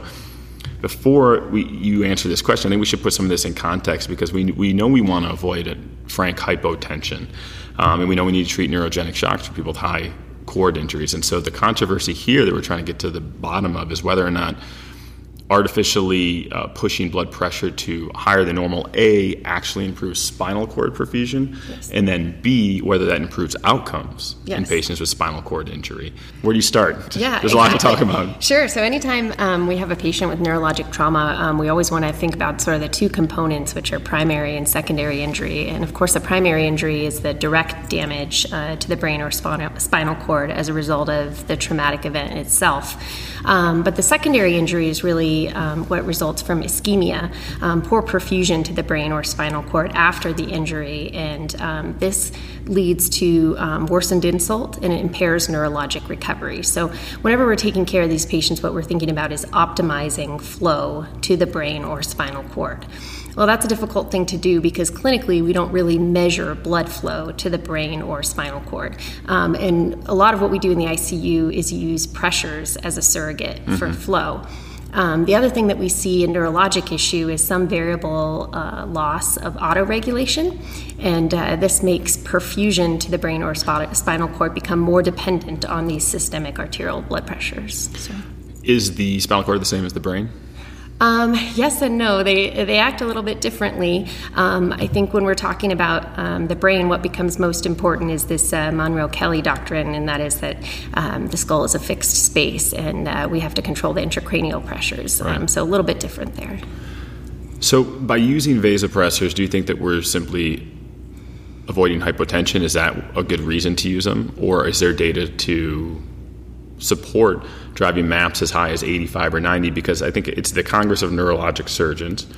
before we, you answer this question, I think we should put some of this in context, because we, we know we want to avoid a frank hypotension, um, and we know we need to treat neurogenic shocks for people with high cord injuries. And so the controversy here that we're trying to get to the bottom of is whether or not artificially uh, pushing blood pressure to higher than normal, A, actually improves spinal cord perfusion, Yes. and then B, whether that improves outcomes in Yes. patients with spinal cord injury. Where do you start? Yeah, There's a lot to exactly. talk about. Sure. So anytime um, we have a patient with neurologic trauma, um, we always want to think about sort of the two components, which are primary and secondary injury. And of course, the primary injury is the direct damage uh, to the brain or spinal, spinal cord as a result of the traumatic event itself. Um, but the secondary injury is really um, what results from ischemia, um, poor perfusion to the brain or spinal cord after the injury. And um, this leads to um, worsened insult, and it impairs neurologic recovery. So whenever we're taking care of these patients, what we're thinking about is optimizing flow to the brain or spinal cord. Well, that's a difficult thing to do because clinically we don't really measure blood flow to the brain or spinal cord. Um, and a lot of what we do in the I C U is use pressures as a surrogate mm-hmm. for flow. Um, the other thing that we see in neurologic issue is some variable uh, loss of autoregulation, and uh, this makes perfusion to the brain or sp- spinal cord become more dependent on these systemic arterial blood pressures. So. Is the spinal cord the same as the brain? Um, yes and no. They they act a little bit differently. Um, I think when we're talking about um, the brain, what becomes most important is this uh, Monroe-Kelly doctrine, and that is that um, the skull is a fixed space, and uh, we have to control the intracranial pressures. Right. Um, so a little bit different there. So by using vasopressors, do you think that we're simply avoiding hypotension? Is that a good reason to use them? Or is there data to support driving MAPS as high as eighty-five or ninety? Because I think it's the Congress of Neurologic Surgeons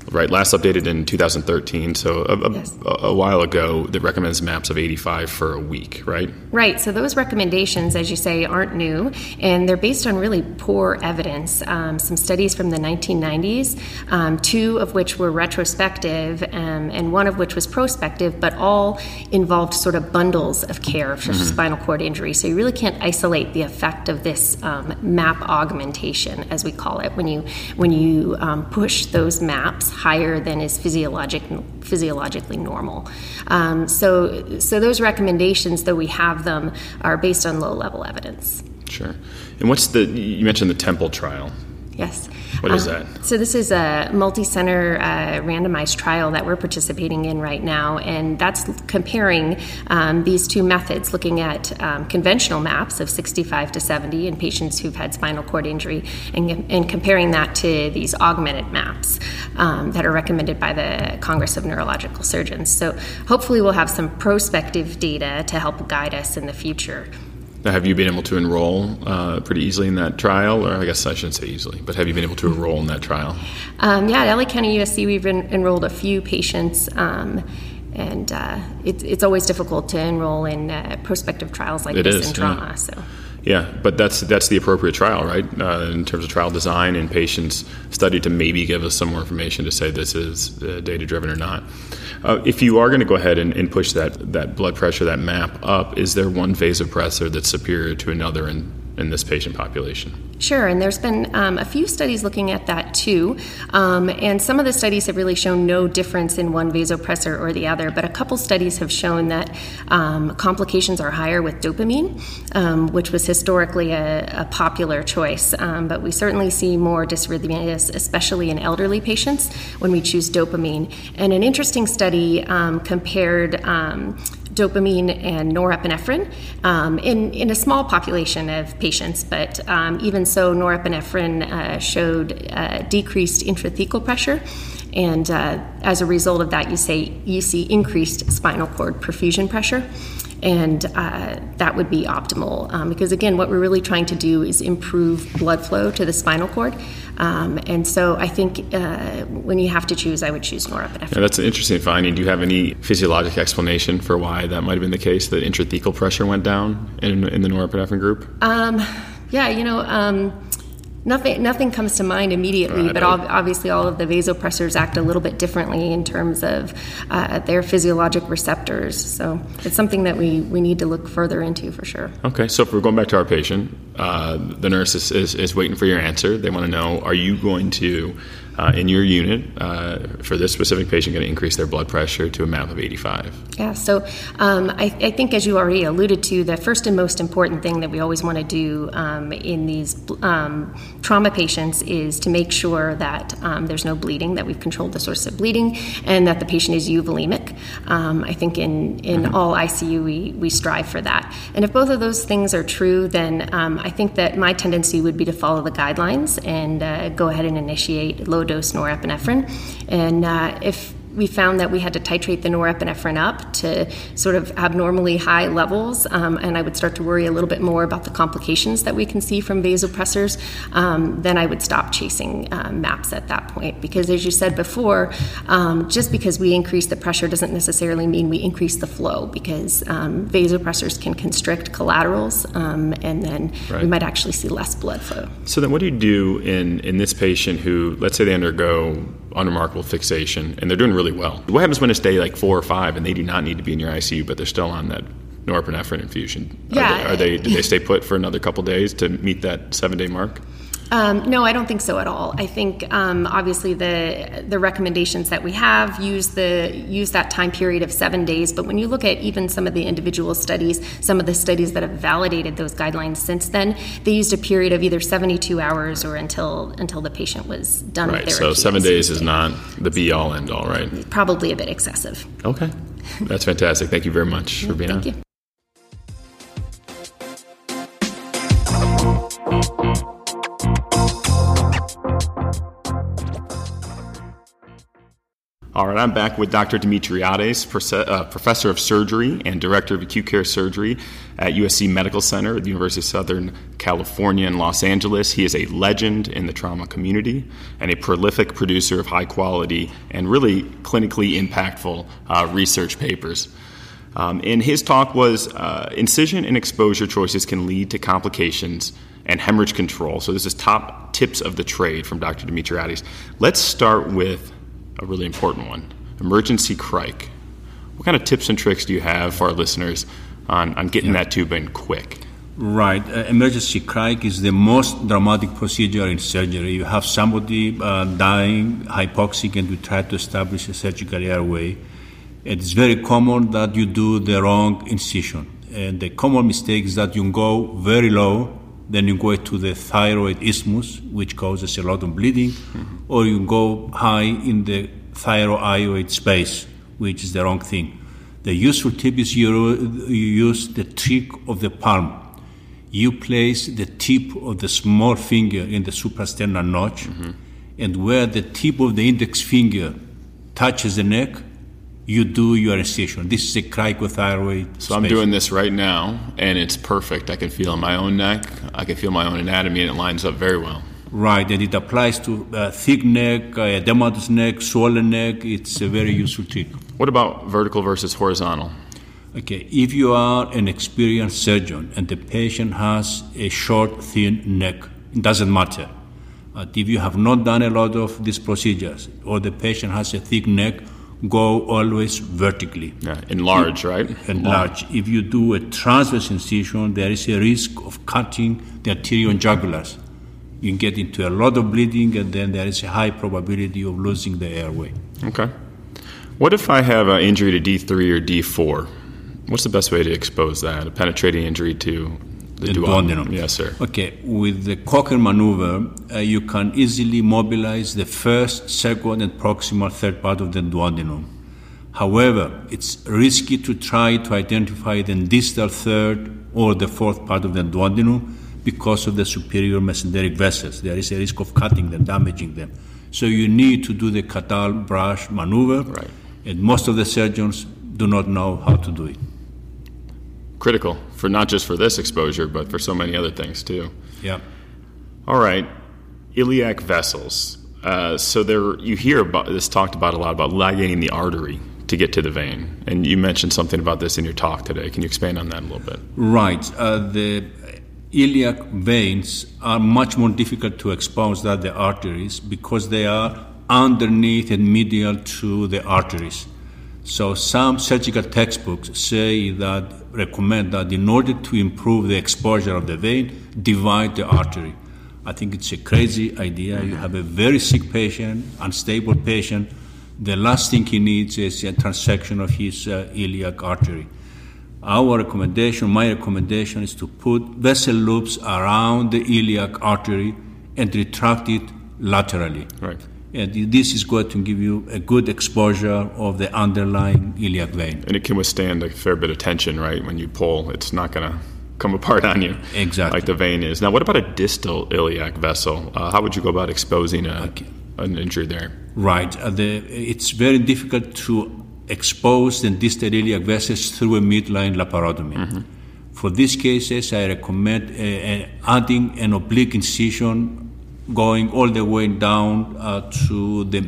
right? Last updated in two thousand thirteen, so a, a, Yes. a, a while ago, that recommends MAPS of eighty-five for a week, right? Right. So those recommendations, as you say, aren't new, and they're based on really poor evidence. Um, some studies from the nineteen nineties, um, two of which were retrospective, um, and one of which was prospective, but all involved sort of bundles of care for mm-hmm. spinal cord injury. So you really can't isolate the effect of this um, MAP augmentation, as we call it, when you when you um, push those MAPs higher than is physiologic, physiologically normal. Um, so, so those recommendations, though we have them, are based on low-level evidence. Sure. And what's the, you mentioned the Temple trial. Yes. What is uh, that? So this is a multi-center uh, randomized trial that we're participating in right now, and that's comparing um, these two methods, looking at um, conventional MAPs of sixty-five to seventy in patients who've had spinal cord injury, and, and comparing that to these augmented MAPs um, that are recommended by the Congress of Neurological Surgeons. So hopefully we'll have some prospective data to help guide us in the future. Now, have you been able to enroll uh, pretty easily in that trial? Or I guess I shouldn't say easily, but have you been able to enroll in that trial? Um, yeah, at L A County U S C, we've en- enrolled a few patients, um, and uh, it, it's always difficult to enroll in uh, prospective trials like It this is, in trauma. yeah. So. Yeah, but that's that's the appropriate trial, right? Uh, in terms of trial design and patients studied to maybe give us some more information to say this is uh, data-driven or not. Uh, if you are going to go ahead and, and push that, that blood pressure, that MAP up, is there one vasopressor that's superior to another in, in this patient population? Sure, and there's been um, a few studies looking at that too, um, and some of the studies have really shown no difference in one vasopressor or the other, but a couple studies have shown that um, complications are higher with dopamine, um, which was historically a, a popular choice, um, but we certainly see more dysrhythmias, especially in elderly patients, when we choose dopamine. And an interesting study um, compared um, dopamine and norepinephrine um, in, in a small population of patients, but um, even so, norepinephrine uh, showed uh, decreased intrathecal pressure, and uh, as a result of that, you say you see increased spinal cord perfusion pressure. And uh, that would be optimal um, because, again, what we're really trying to do is improve blood flow to the spinal cord. Um, and so I think uh, when you have to choose, I would choose norepinephrine. Yeah, that's an interesting finding. Do you have any physiologic explanation for why that might have been the case, that intrathecal pressure went down in, in the norepinephrine group? Um, yeah, you know... Um, Nothing, nothing comes to mind immediately, Right, but I- ob- obviously all of the vasopressors act a little bit differently in terms of uh, their physiologic receptors. So it's something that we, we need to look further into for sure. Okay, so if we're going back to our patient, uh, the nurse is, is, is waiting for your answer. They want to know, are you going to, uh, in your unit, uh, for this specific patient, going to increase their blood pressure to a MAP of eighty-five? Yeah, so um, I, I think, as you already alluded to, the first and most important thing that we always want to do um, in these um, trauma patients is to make sure that um, there's no bleeding, that we've controlled the source of bleeding, and that the patient is euvolemic. Um, I think in, in mm-hmm. all I C U, we, we strive for that. And if both of those things are true, then um, I think that my tendency would be to follow the guidelines and uh, go ahead and initiate low-dose norepinephrine. And uh, if we found that we had to titrate the norepinephrine up to sort of abnormally high levels, um, and I would start to worry a little bit more about the complications that we can see from vasopressors, um, then I would stop chasing uh, MAPs at that point. Because as you said before, um, just because we increase the pressure doesn't necessarily mean we increase the flow, because um, vasopressors can constrict collaterals, um, and then Right. we might actually see less blood flow. So then what do you do in, in this patient who, let's say they undergo unremarkable fixation and they're doing really well? What happens when it's day like four or five and they do not need to be in your I C U, but they're still on that norepinephrine infusion? Yeah. Are they, are they do they stay put for another couple days to meet that seven-day mark? Um, no, I don't think so at all. I think um, obviously the the recommendations that we have use the use that time period of seven days. But when you look at even some of the individual studies, some of the studies that have validated those guidelines since then, they used a period of either seventy-two hours or until until the patient was done Right. with their So acute seven I C U days is stay. not the be-all, end-all, right? Probably a bit excessive. Okay. That's fantastic. Thank you very much for being on. Thank you. All right, I'm back with Doctor Dimitriades, uh, Professor of Surgery and Director of Acute Care Surgery at U S C Medical Center at the University of Southern California in Los Angeles. He is a legend in the trauma community and a prolific producer of high-quality and really clinically impactful uh, research papers. Um, and his talk was uh, incision and exposure choices can lead to complications and hemorrhage control. So this is top tips of the trade from Doctor Dimitriades. Let's start with a really important one, emergency crike. What kind of tips and tricks do you have for our listeners on, on getting yeah. that tube in quick? Right. Uh, emergency crike is the most dramatic procedure in surgery. You have somebody uh, dying, hypoxic, and you try to establish a surgical airway. It's very common that you do the wrong incision. And the common mistake is that you go very low, then you go to the thyroid isthmus, which causes a lot of bleeding, mm-hmm. or you go high in the thyroid space, which is the wrong thing. The useful tip is you, you use the trick of the palm. You place the tip of the small finger in the suprasternal notch, mm-hmm. and where the tip of the index finger touches the neck, you do your incision. This is a cricothyroid So space. I'm doing this right now, and it's perfect. I can feel my own neck, I can feel my own anatomy, and it lines up very well. Right, and it applies to uh, thick neck, uh, edematous neck, swollen neck. It's a very useful trick. What about vertical versus horizontal? Okay, if you are an experienced surgeon and the patient has a short, thin neck, it doesn't matter. But if you have not done a lot of these procedures, or the patient has a thick neck, go always vertically. Yeah, enlarge, right? Enlarge. If you do a transverse incision, there is a risk of cutting the arterial jugulars. You can get into a lot of bleeding, and then there is a high probability of losing the airway. Okay. What if I have an injury to D three or D four? What's the best way to expose that? A penetrating injury to the, the duodenum? duodenum. Yes, sir. Okay. With the Cocker maneuver, uh, you can easily mobilize the first, second, and proximal third part of the duodenum. However, it's risky to try to identify the distal third or the fourth part of the duodenum because of the superior mesenteric vessels. There is a risk of cutting them, damaging them. So you need to do the Catal brush maneuver, right. and most of the surgeons do not know how to do it. Critical, for not just for this exposure, but for so many other things too. Yeah. All right, iliac vessels. Uh, so there, you hear about this talked about a lot about ligating the artery to get to the vein, and you mentioned something about this in your talk today. Can you expand on that a little bit? Right. Uh, the iliac veins are much more difficult to expose than the arteries because they are underneath and medial to the arteries. So some surgical textbooks say that, recommend that in order to improve the exposure of the vein, divide the artery. I think it's a crazy idea. You have a very sick patient, unstable patient. The last thing he needs is a transection of his uh, iliac artery. Our recommendation, my recommendation, is to put vessel loops around the iliac artery and retract it laterally. Right. And this is going to give you a good exposure of the underlying iliac vein. And it can withstand a fair bit of tension, right? When you pull, it's not going to come apart on you. Exactly. Like the vein is. Now, what about a distal iliac vessel? Uh, how would you go about exposing a, okay. an injury there? Right. Uh, the, it's very difficult to expose the distal iliac vessels through a midline laparotomy. Mm-hmm. For these cases, I recommend uh, uh, adding an oblique incision going all the way down uh, to the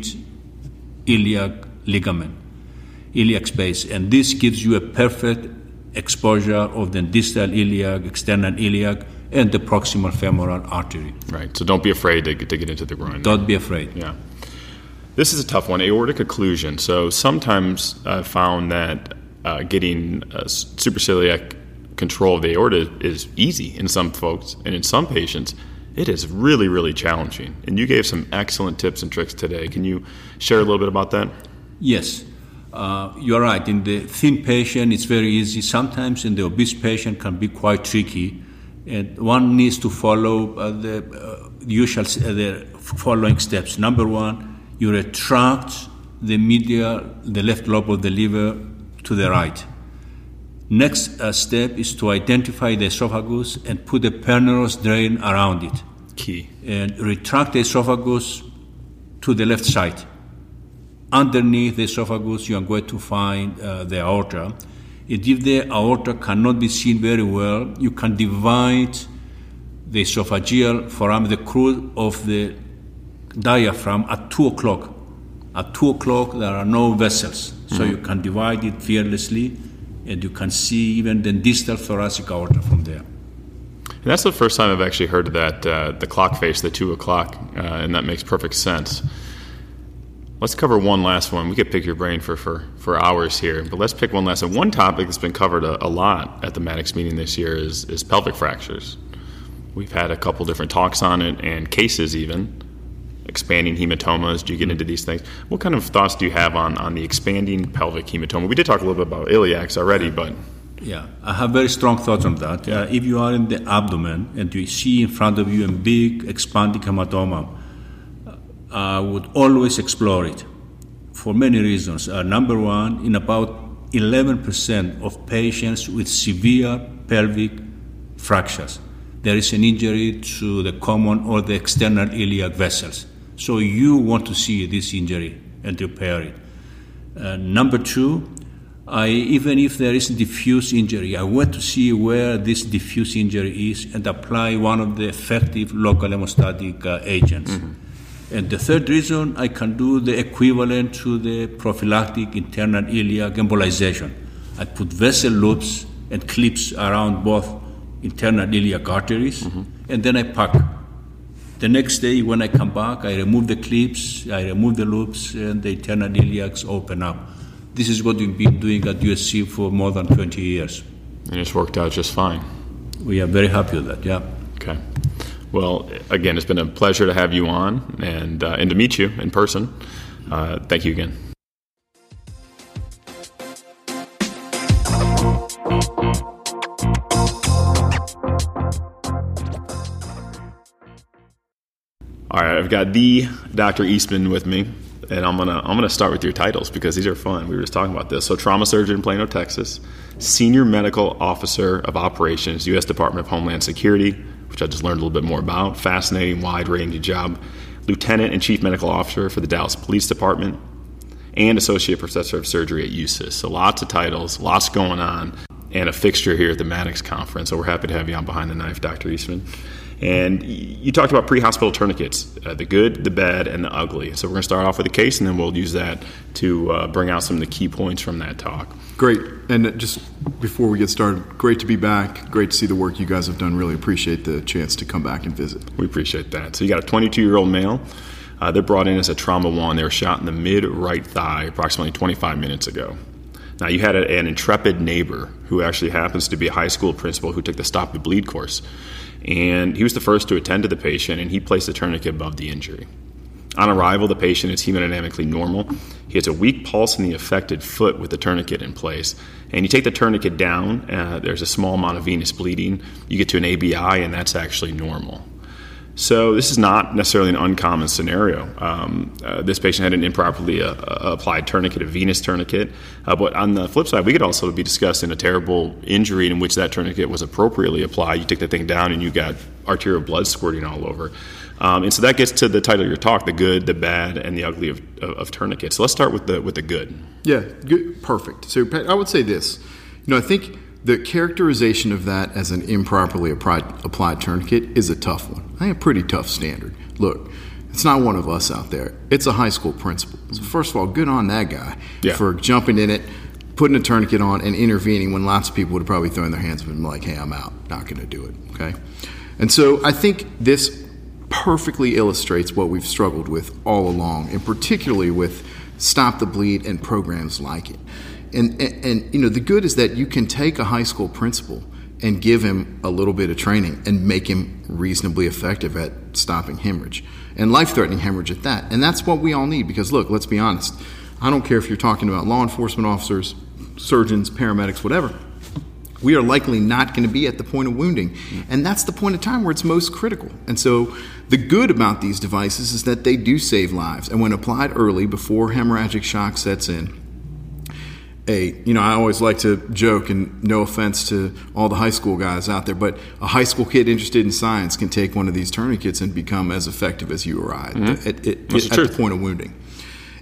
mid-iliac ligament, iliac space. And this gives you a perfect exposure of the distal iliac, external iliac, and the proximal femoral artery. Right, so don't be afraid to get, to get into the groin. Don't be afraid. Yeah. This is a tough one, aortic occlusion. So sometimes I've found that uh, getting uh, supraciliac control of the aorta is easy in some folks, and in some patients, it is really, really challenging. And you gave some excellent tips and tricks today. Can you share a little bit about that? Yes. Uh, you're right. In the thin patient, it's very easy. Sometimes in the obese patient can be quite tricky. And one needs to follow uh, the uh, usual uh, the following steps. Number one, you retract the medial, the left lobe of the liver to the right. Next uh, step is to identify the esophagus and put a pernurous drain around it. Key. And retract the esophagus to the left side. underneath the esophagus, you are going to find uh, the aorta. And if the aorta cannot be seen very well, you can divide the esophageal foramen, the crude of the diaphragm at two o'clock. At two o'clock, there are no vessels, so mm-hmm. you can divide it fearlessly, and you can see even the distal thoracic aorta from there. And that's the first time I've actually heard of that, uh, the clock face, the two o'clock, uh, and that makes perfect sense. Let's cover one last one. We could pick your brain for, for, for hours here, but let's pick one last one. One topic that's been covered a, a lot at the Maddox meeting this year is, is pelvic fractures. We've had a couple different talks on it and cases even, expanding hematomas. Do you get into these things? What kind of thoughts do you have on, on the expanding pelvic hematoma? We did talk a little bit about iliacs already, but... Yeah, I have very strong thoughts on that. Uh, if you are in the abdomen and you see in front of you a big expanding hematoma, I would always explore it for many reasons. Uh, number one, in about eleven percent of patients with severe pelvic fractures, there is an injury to the common or the external iliac vessels. So you want to see this injury and repair it. Uh, number two, I, even if there is diffuse injury, I want to see where this diffuse injury is and apply one of the effective local hemostatic uh, agents. Mm-hmm. And the third reason, I can do the equivalent to the prophylactic internal iliac embolization. I put vessel loops and clips around both internal iliac arteries, mm-hmm. and then I pack. The next day when I come back, I remove the clips, I remove the loops, and the internal iliacs open up. This is what we've been doing at U S C for more than twenty years. And it's worked out just fine. We are very happy with that, yeah. Okay. Well, again, it's been a pleasure to have you on and, uh, and to meet you in person. Uh, thank you again. All right, I've got the Doctor Eastman with me, and I'm gonna I'm gonna start with your titles because these are fun. We were just talking about this. So, trauma surgeon in Plano, Texas, senior medical officer of operations, U S Department of Homeland Security, which I just learned a little bit more about. Fascinating, wide-ranging job. Lieutenant and chief medical officer for the Dallas Police Department, and associate professor of surgery at U S I S. So, lots of titles, lots going on, and a fixture here at the Maddox Conference. So, we're happy to have you on Behind the Knife, Doctor Eastman. And you talked about pre-hospital tourniquets, uh, the good, the bad, and the ugly. So we're going to start off with a case, and then we'll use that to uh, bring out some of the key points from that talk. Great. And just before we get started, great to be back. Great to see the work you guys have done. Really appreciate the chance to come back and visit. We appreciate that. So you got a twenty-two-year-old male. Uh, they're brought in as a trauma one. They were shot in the mid-right thigh approximately twenty-five minutes ago. Now, you had a, an intrepid neighbor who actually happens to be a high school principal who took the Stop the Bleed course. And he was the first to attend to the patient, and he placed a tourniquet above the injury. On arrival, the patient is hemodynamically normal. He has a weak pulse in the affected foot with the tourniquet in place. And you take the tourniquet down, uh, there's a small amount of venous bleeding. You get to an A B I, and that's actually normal. So this is not necessarily an uncommon scenario. Um, uh, this patient had an improperly uh, applied tourniquet, a venous tourniquet. Uh, but on the flip side, we could also be discussing a terrible injury in which that tourniquet was appropriately applied. You take that thing down and you got arterial blood squirting all over. Um, and so that gets to the title of your talk, the good, the bad, and the ugly of, of, of tourniquets. So let's start with the with the good. Yeah, good, perfect. So Pat, I would say this. You know, I think the characterization of that as an improperly applied, applied tourniquet is a tough one. I think a pretty tough standard. Look, it's not one of us out there. It's a high school principal. So first of all, good on that guy yeah. for jumping in it, putting a tourniquet on, and intervening when lots of people would have probably thrown their hands up and been like, hey, I'm out. Not going to do it, okay? And so I think this perfectly illustrates what we've struggled with all along, and particularly with Stop the Bleed and programs like it. And, and, and, you know, the good is that you can take a high school principal and give him a little bit of training and make him reasonably effective at stopping hemorrhage, and life-threatening hemorrhage at that. And that's what we all need because, look, let's be honest. I don't care if you're talking about law enforcement officers, surgeons, paramedics, whatever. We are likely not going to be at the point of wounding. And that's the point of time where it's most critical. And so the good about these devices is that they do save lives. And when applied early, before hemorrhagic shock sets in, A, you know, I always like to joke, and no offense to all the high school guys out there, but a high school kid interested in science can take one of these tourniquets and become as effective as you or I mm-hmm. at, at, at, at the point of wounding.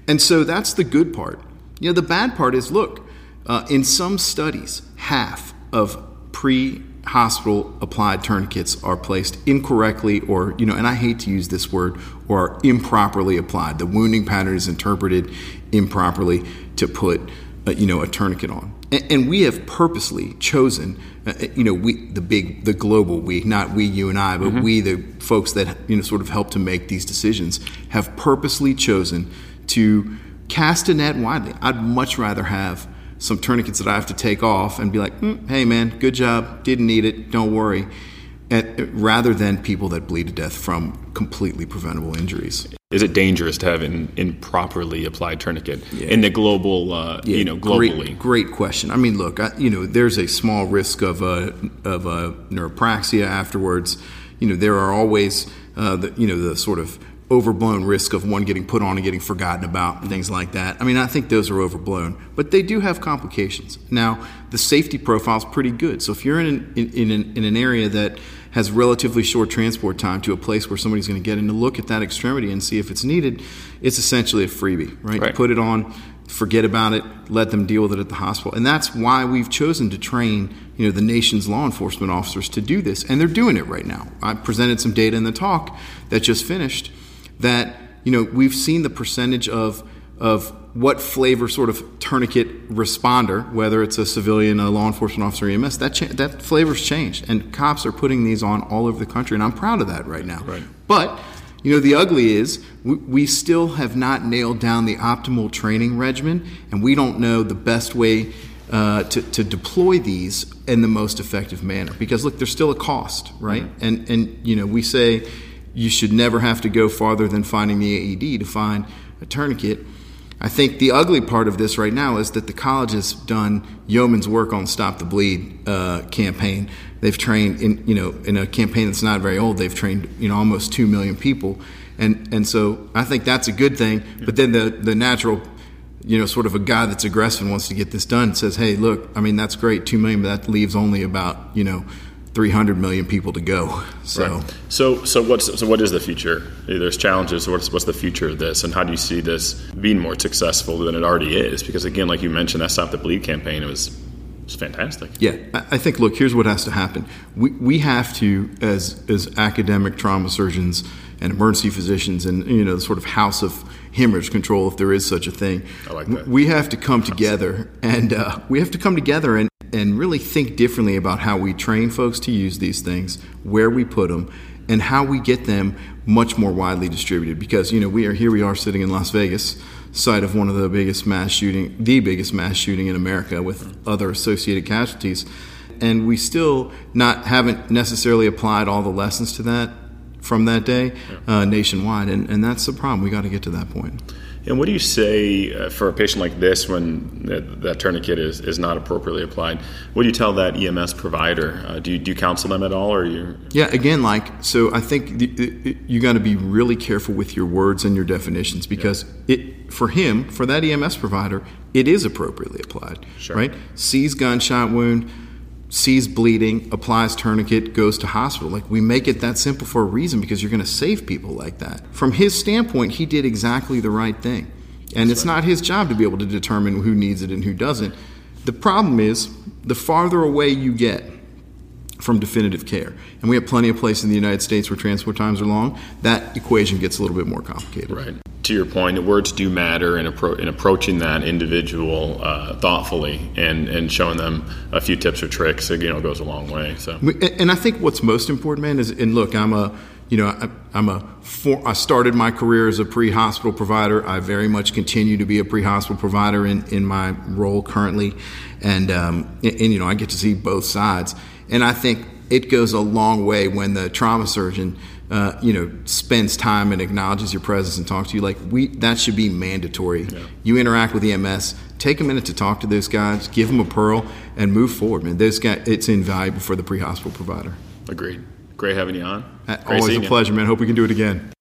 And so that's the good part. You know, the bad part is, look, uh, in some studies, half of pre-hospital applied tourniquets are placed incorrectly or, you know, and I hate to use this word, or are improperly applied. The wounding pattern is interpreted improperly to put, uh, you know, a tourniquet on. And, and we have purposely chosen, uh, you know, we, the big, the global we, not we, you and I, but mm-hmm. we, the folks that, you know, sort of help to make these decisions, have purposely chosen to cast a net widely. I'd much rather have some tourniquets that I have to take off and be like, mm, hey man, good job, didn't need it, don't worry, and, rather than people that bleed to death from completely preventable injuries. Is it dangerous to have an improperly applied tourniquet yeah. in the global, uh, yeah, you know, globally? Great, great question. I mean, look, I, you know, there's a small risk of a, of a neuropraxia afterwards. You know, there are always, uh, the, you know, the sort of overblown risk of one getting put on and getting forgotten about, things like that. I mean, I think those are overblown, but they do have complications. Now, the safety profile is pretty good. So if you're in an, in, in, an, in an area that has relatively short transport time to a place where somebody's going to get in to look at that extremity and see if it's needed, it's essentially a freebie, right? right. You put it on, forget about it, let them deal with it at the hospital. And that's why we've chosen to train, you know, the nation's law enforcement officers to do this. And they're doing it right now. I presented some data in the talk that just finished that, you know, we've seen the percentage of of what flavor sort of tourniquet responder, whether it's a civilian, a law enforcement officer, E M S, that cha- that flavor's changed. And cops are putting these on all over the country, and I'm proud of that right now. Right. But, you know, the ugly is we, we still have not nailed down the optimal training regimen, and we don't know the best way uh, to, to deploy these in the most effective manner. Because, look, there's still a cost, right? Mm-hmm. And, and, you know, we say you should never have to go farther than finding the A E D to find a tourniquet. I think the ugly part of this right now is that the college has done yeoman's work on Stop the Bleed uh, campaign. They've trained in, you know, in a campaign that's not very old. They've trained, you know, almost two million people, and and so I think that's a good thing. But then the the natural, you know, sort of a guy that's aggressive and wants to get this done says, hey, look, I mean, that's great, two million, but that leaves only about, you know, three hundred million people to go. So, right. so, so what's so what is the future? There's challenges. What's what's the future of this, and how do you see this being more successful than it already is? Because again, like you mentioned, that Stop the Bleed campaign, it was it was fantastic. Yeah, I think. Look, here's what has to happen. We we have to, as as academic trauma surgeons and emergency physicians, and you know, the sort of house of hemorrhage control, if there is such a thing. I like that. We have to come together, and uh, we have to come together and. and really think differently about how we train folks to use these things, where we put them, and how we get them much more widely distributed. Because, you know, we are here we are sitting in Las Vegas, site of one of the biggest mass shooting, the biggest mass shooting in America with other associated casualties. And we still not haven't necessarily applied all the lessons to that from that day uh, nationwide. And, and that's the problem. We got to get to that point. And what do you say uh, for a patient like this when that, that tourniquet is, is not appropriately applied? What do you tell that E M S provider? Uh, do you do you counsel them at all, or you? Yeah, again, like so, I think the, the, you got to be really careful with your words and your definitions because yeah. it for him, for that E M S provider, it is appropriately applied. Sure. Right? Sees gunshot wound, sees bleeding, applies tourniquet, goes to hospital. Like, we make it that simple for a reason because you're going to save people like that. From his standpoint, he did exactly the right thing. And That's it's right. not his job to be able to determine who needs it and who doesn't. The problem is, the farther away you get from definitive care, and we have plenty of places in the United States where transport times are long, that equation gets a little bit more complicated. Right. To your point, words do matter in, appro- in approaching that individual uh, thoughtfully and, and showing them a few tips or tricks, you know, goes a long way. So, and I think what's most important, man, is, and look, I'm a, you know, I, I'm a, for, I started my career as a pre-hospital provider. I very much continue to be a pre-hospital provider in, in my role currently, and, um, and, and you know, I get to see both sides. And I think it goes a long way when the trauma surgeon, uh, you know, spends time and acknowledges your presence and talks to you. Like, we, that should be mandatory. Yeah. You interact with E M S, take a minute to talk to those guys, give them a pearl, and move forward, man. Those guys, it's invaluable for the pre-hospital provider. Agreed. Great having you on. Great Always a pleasure, man. Hope we can do it again.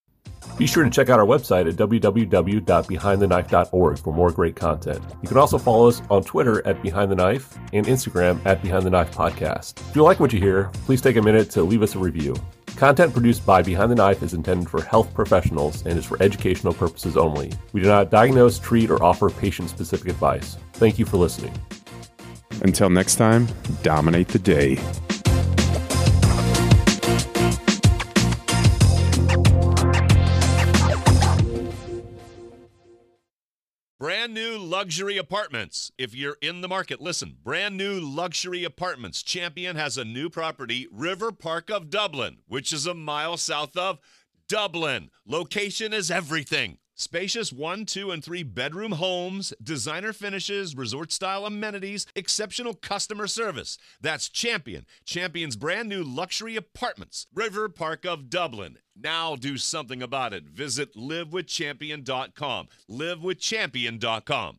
Be sure to check out our website at w w w dot behind the knife dot org for more great content. You can also follow us on Twitter at Behind the Knife and Instagram at Behind the Knife Podcast. If you like what you hear, please take a minute to leave us a review. Content produced by Behind the Knife is intended for health professionals and is for educational purposes only. We do not diagnose, treat, or offer patient-specific advice. Thank you for listening. Until next time, dominate the day. Brand new luxury apartments. If you're in the market, listen. Brand new luxury apartments. Champion has a new property, River Park of Dublin, which is a mile south of Dublin. Location is everything. Spacious one, two, and three bedroom homes, designer finishes, resort-style amenities, exceptional customer service. That's Champion. Champion's brand new luxury apartments, River Park of Dublin. Now do something about it. Visit live with champion dot com. live with champion dot com.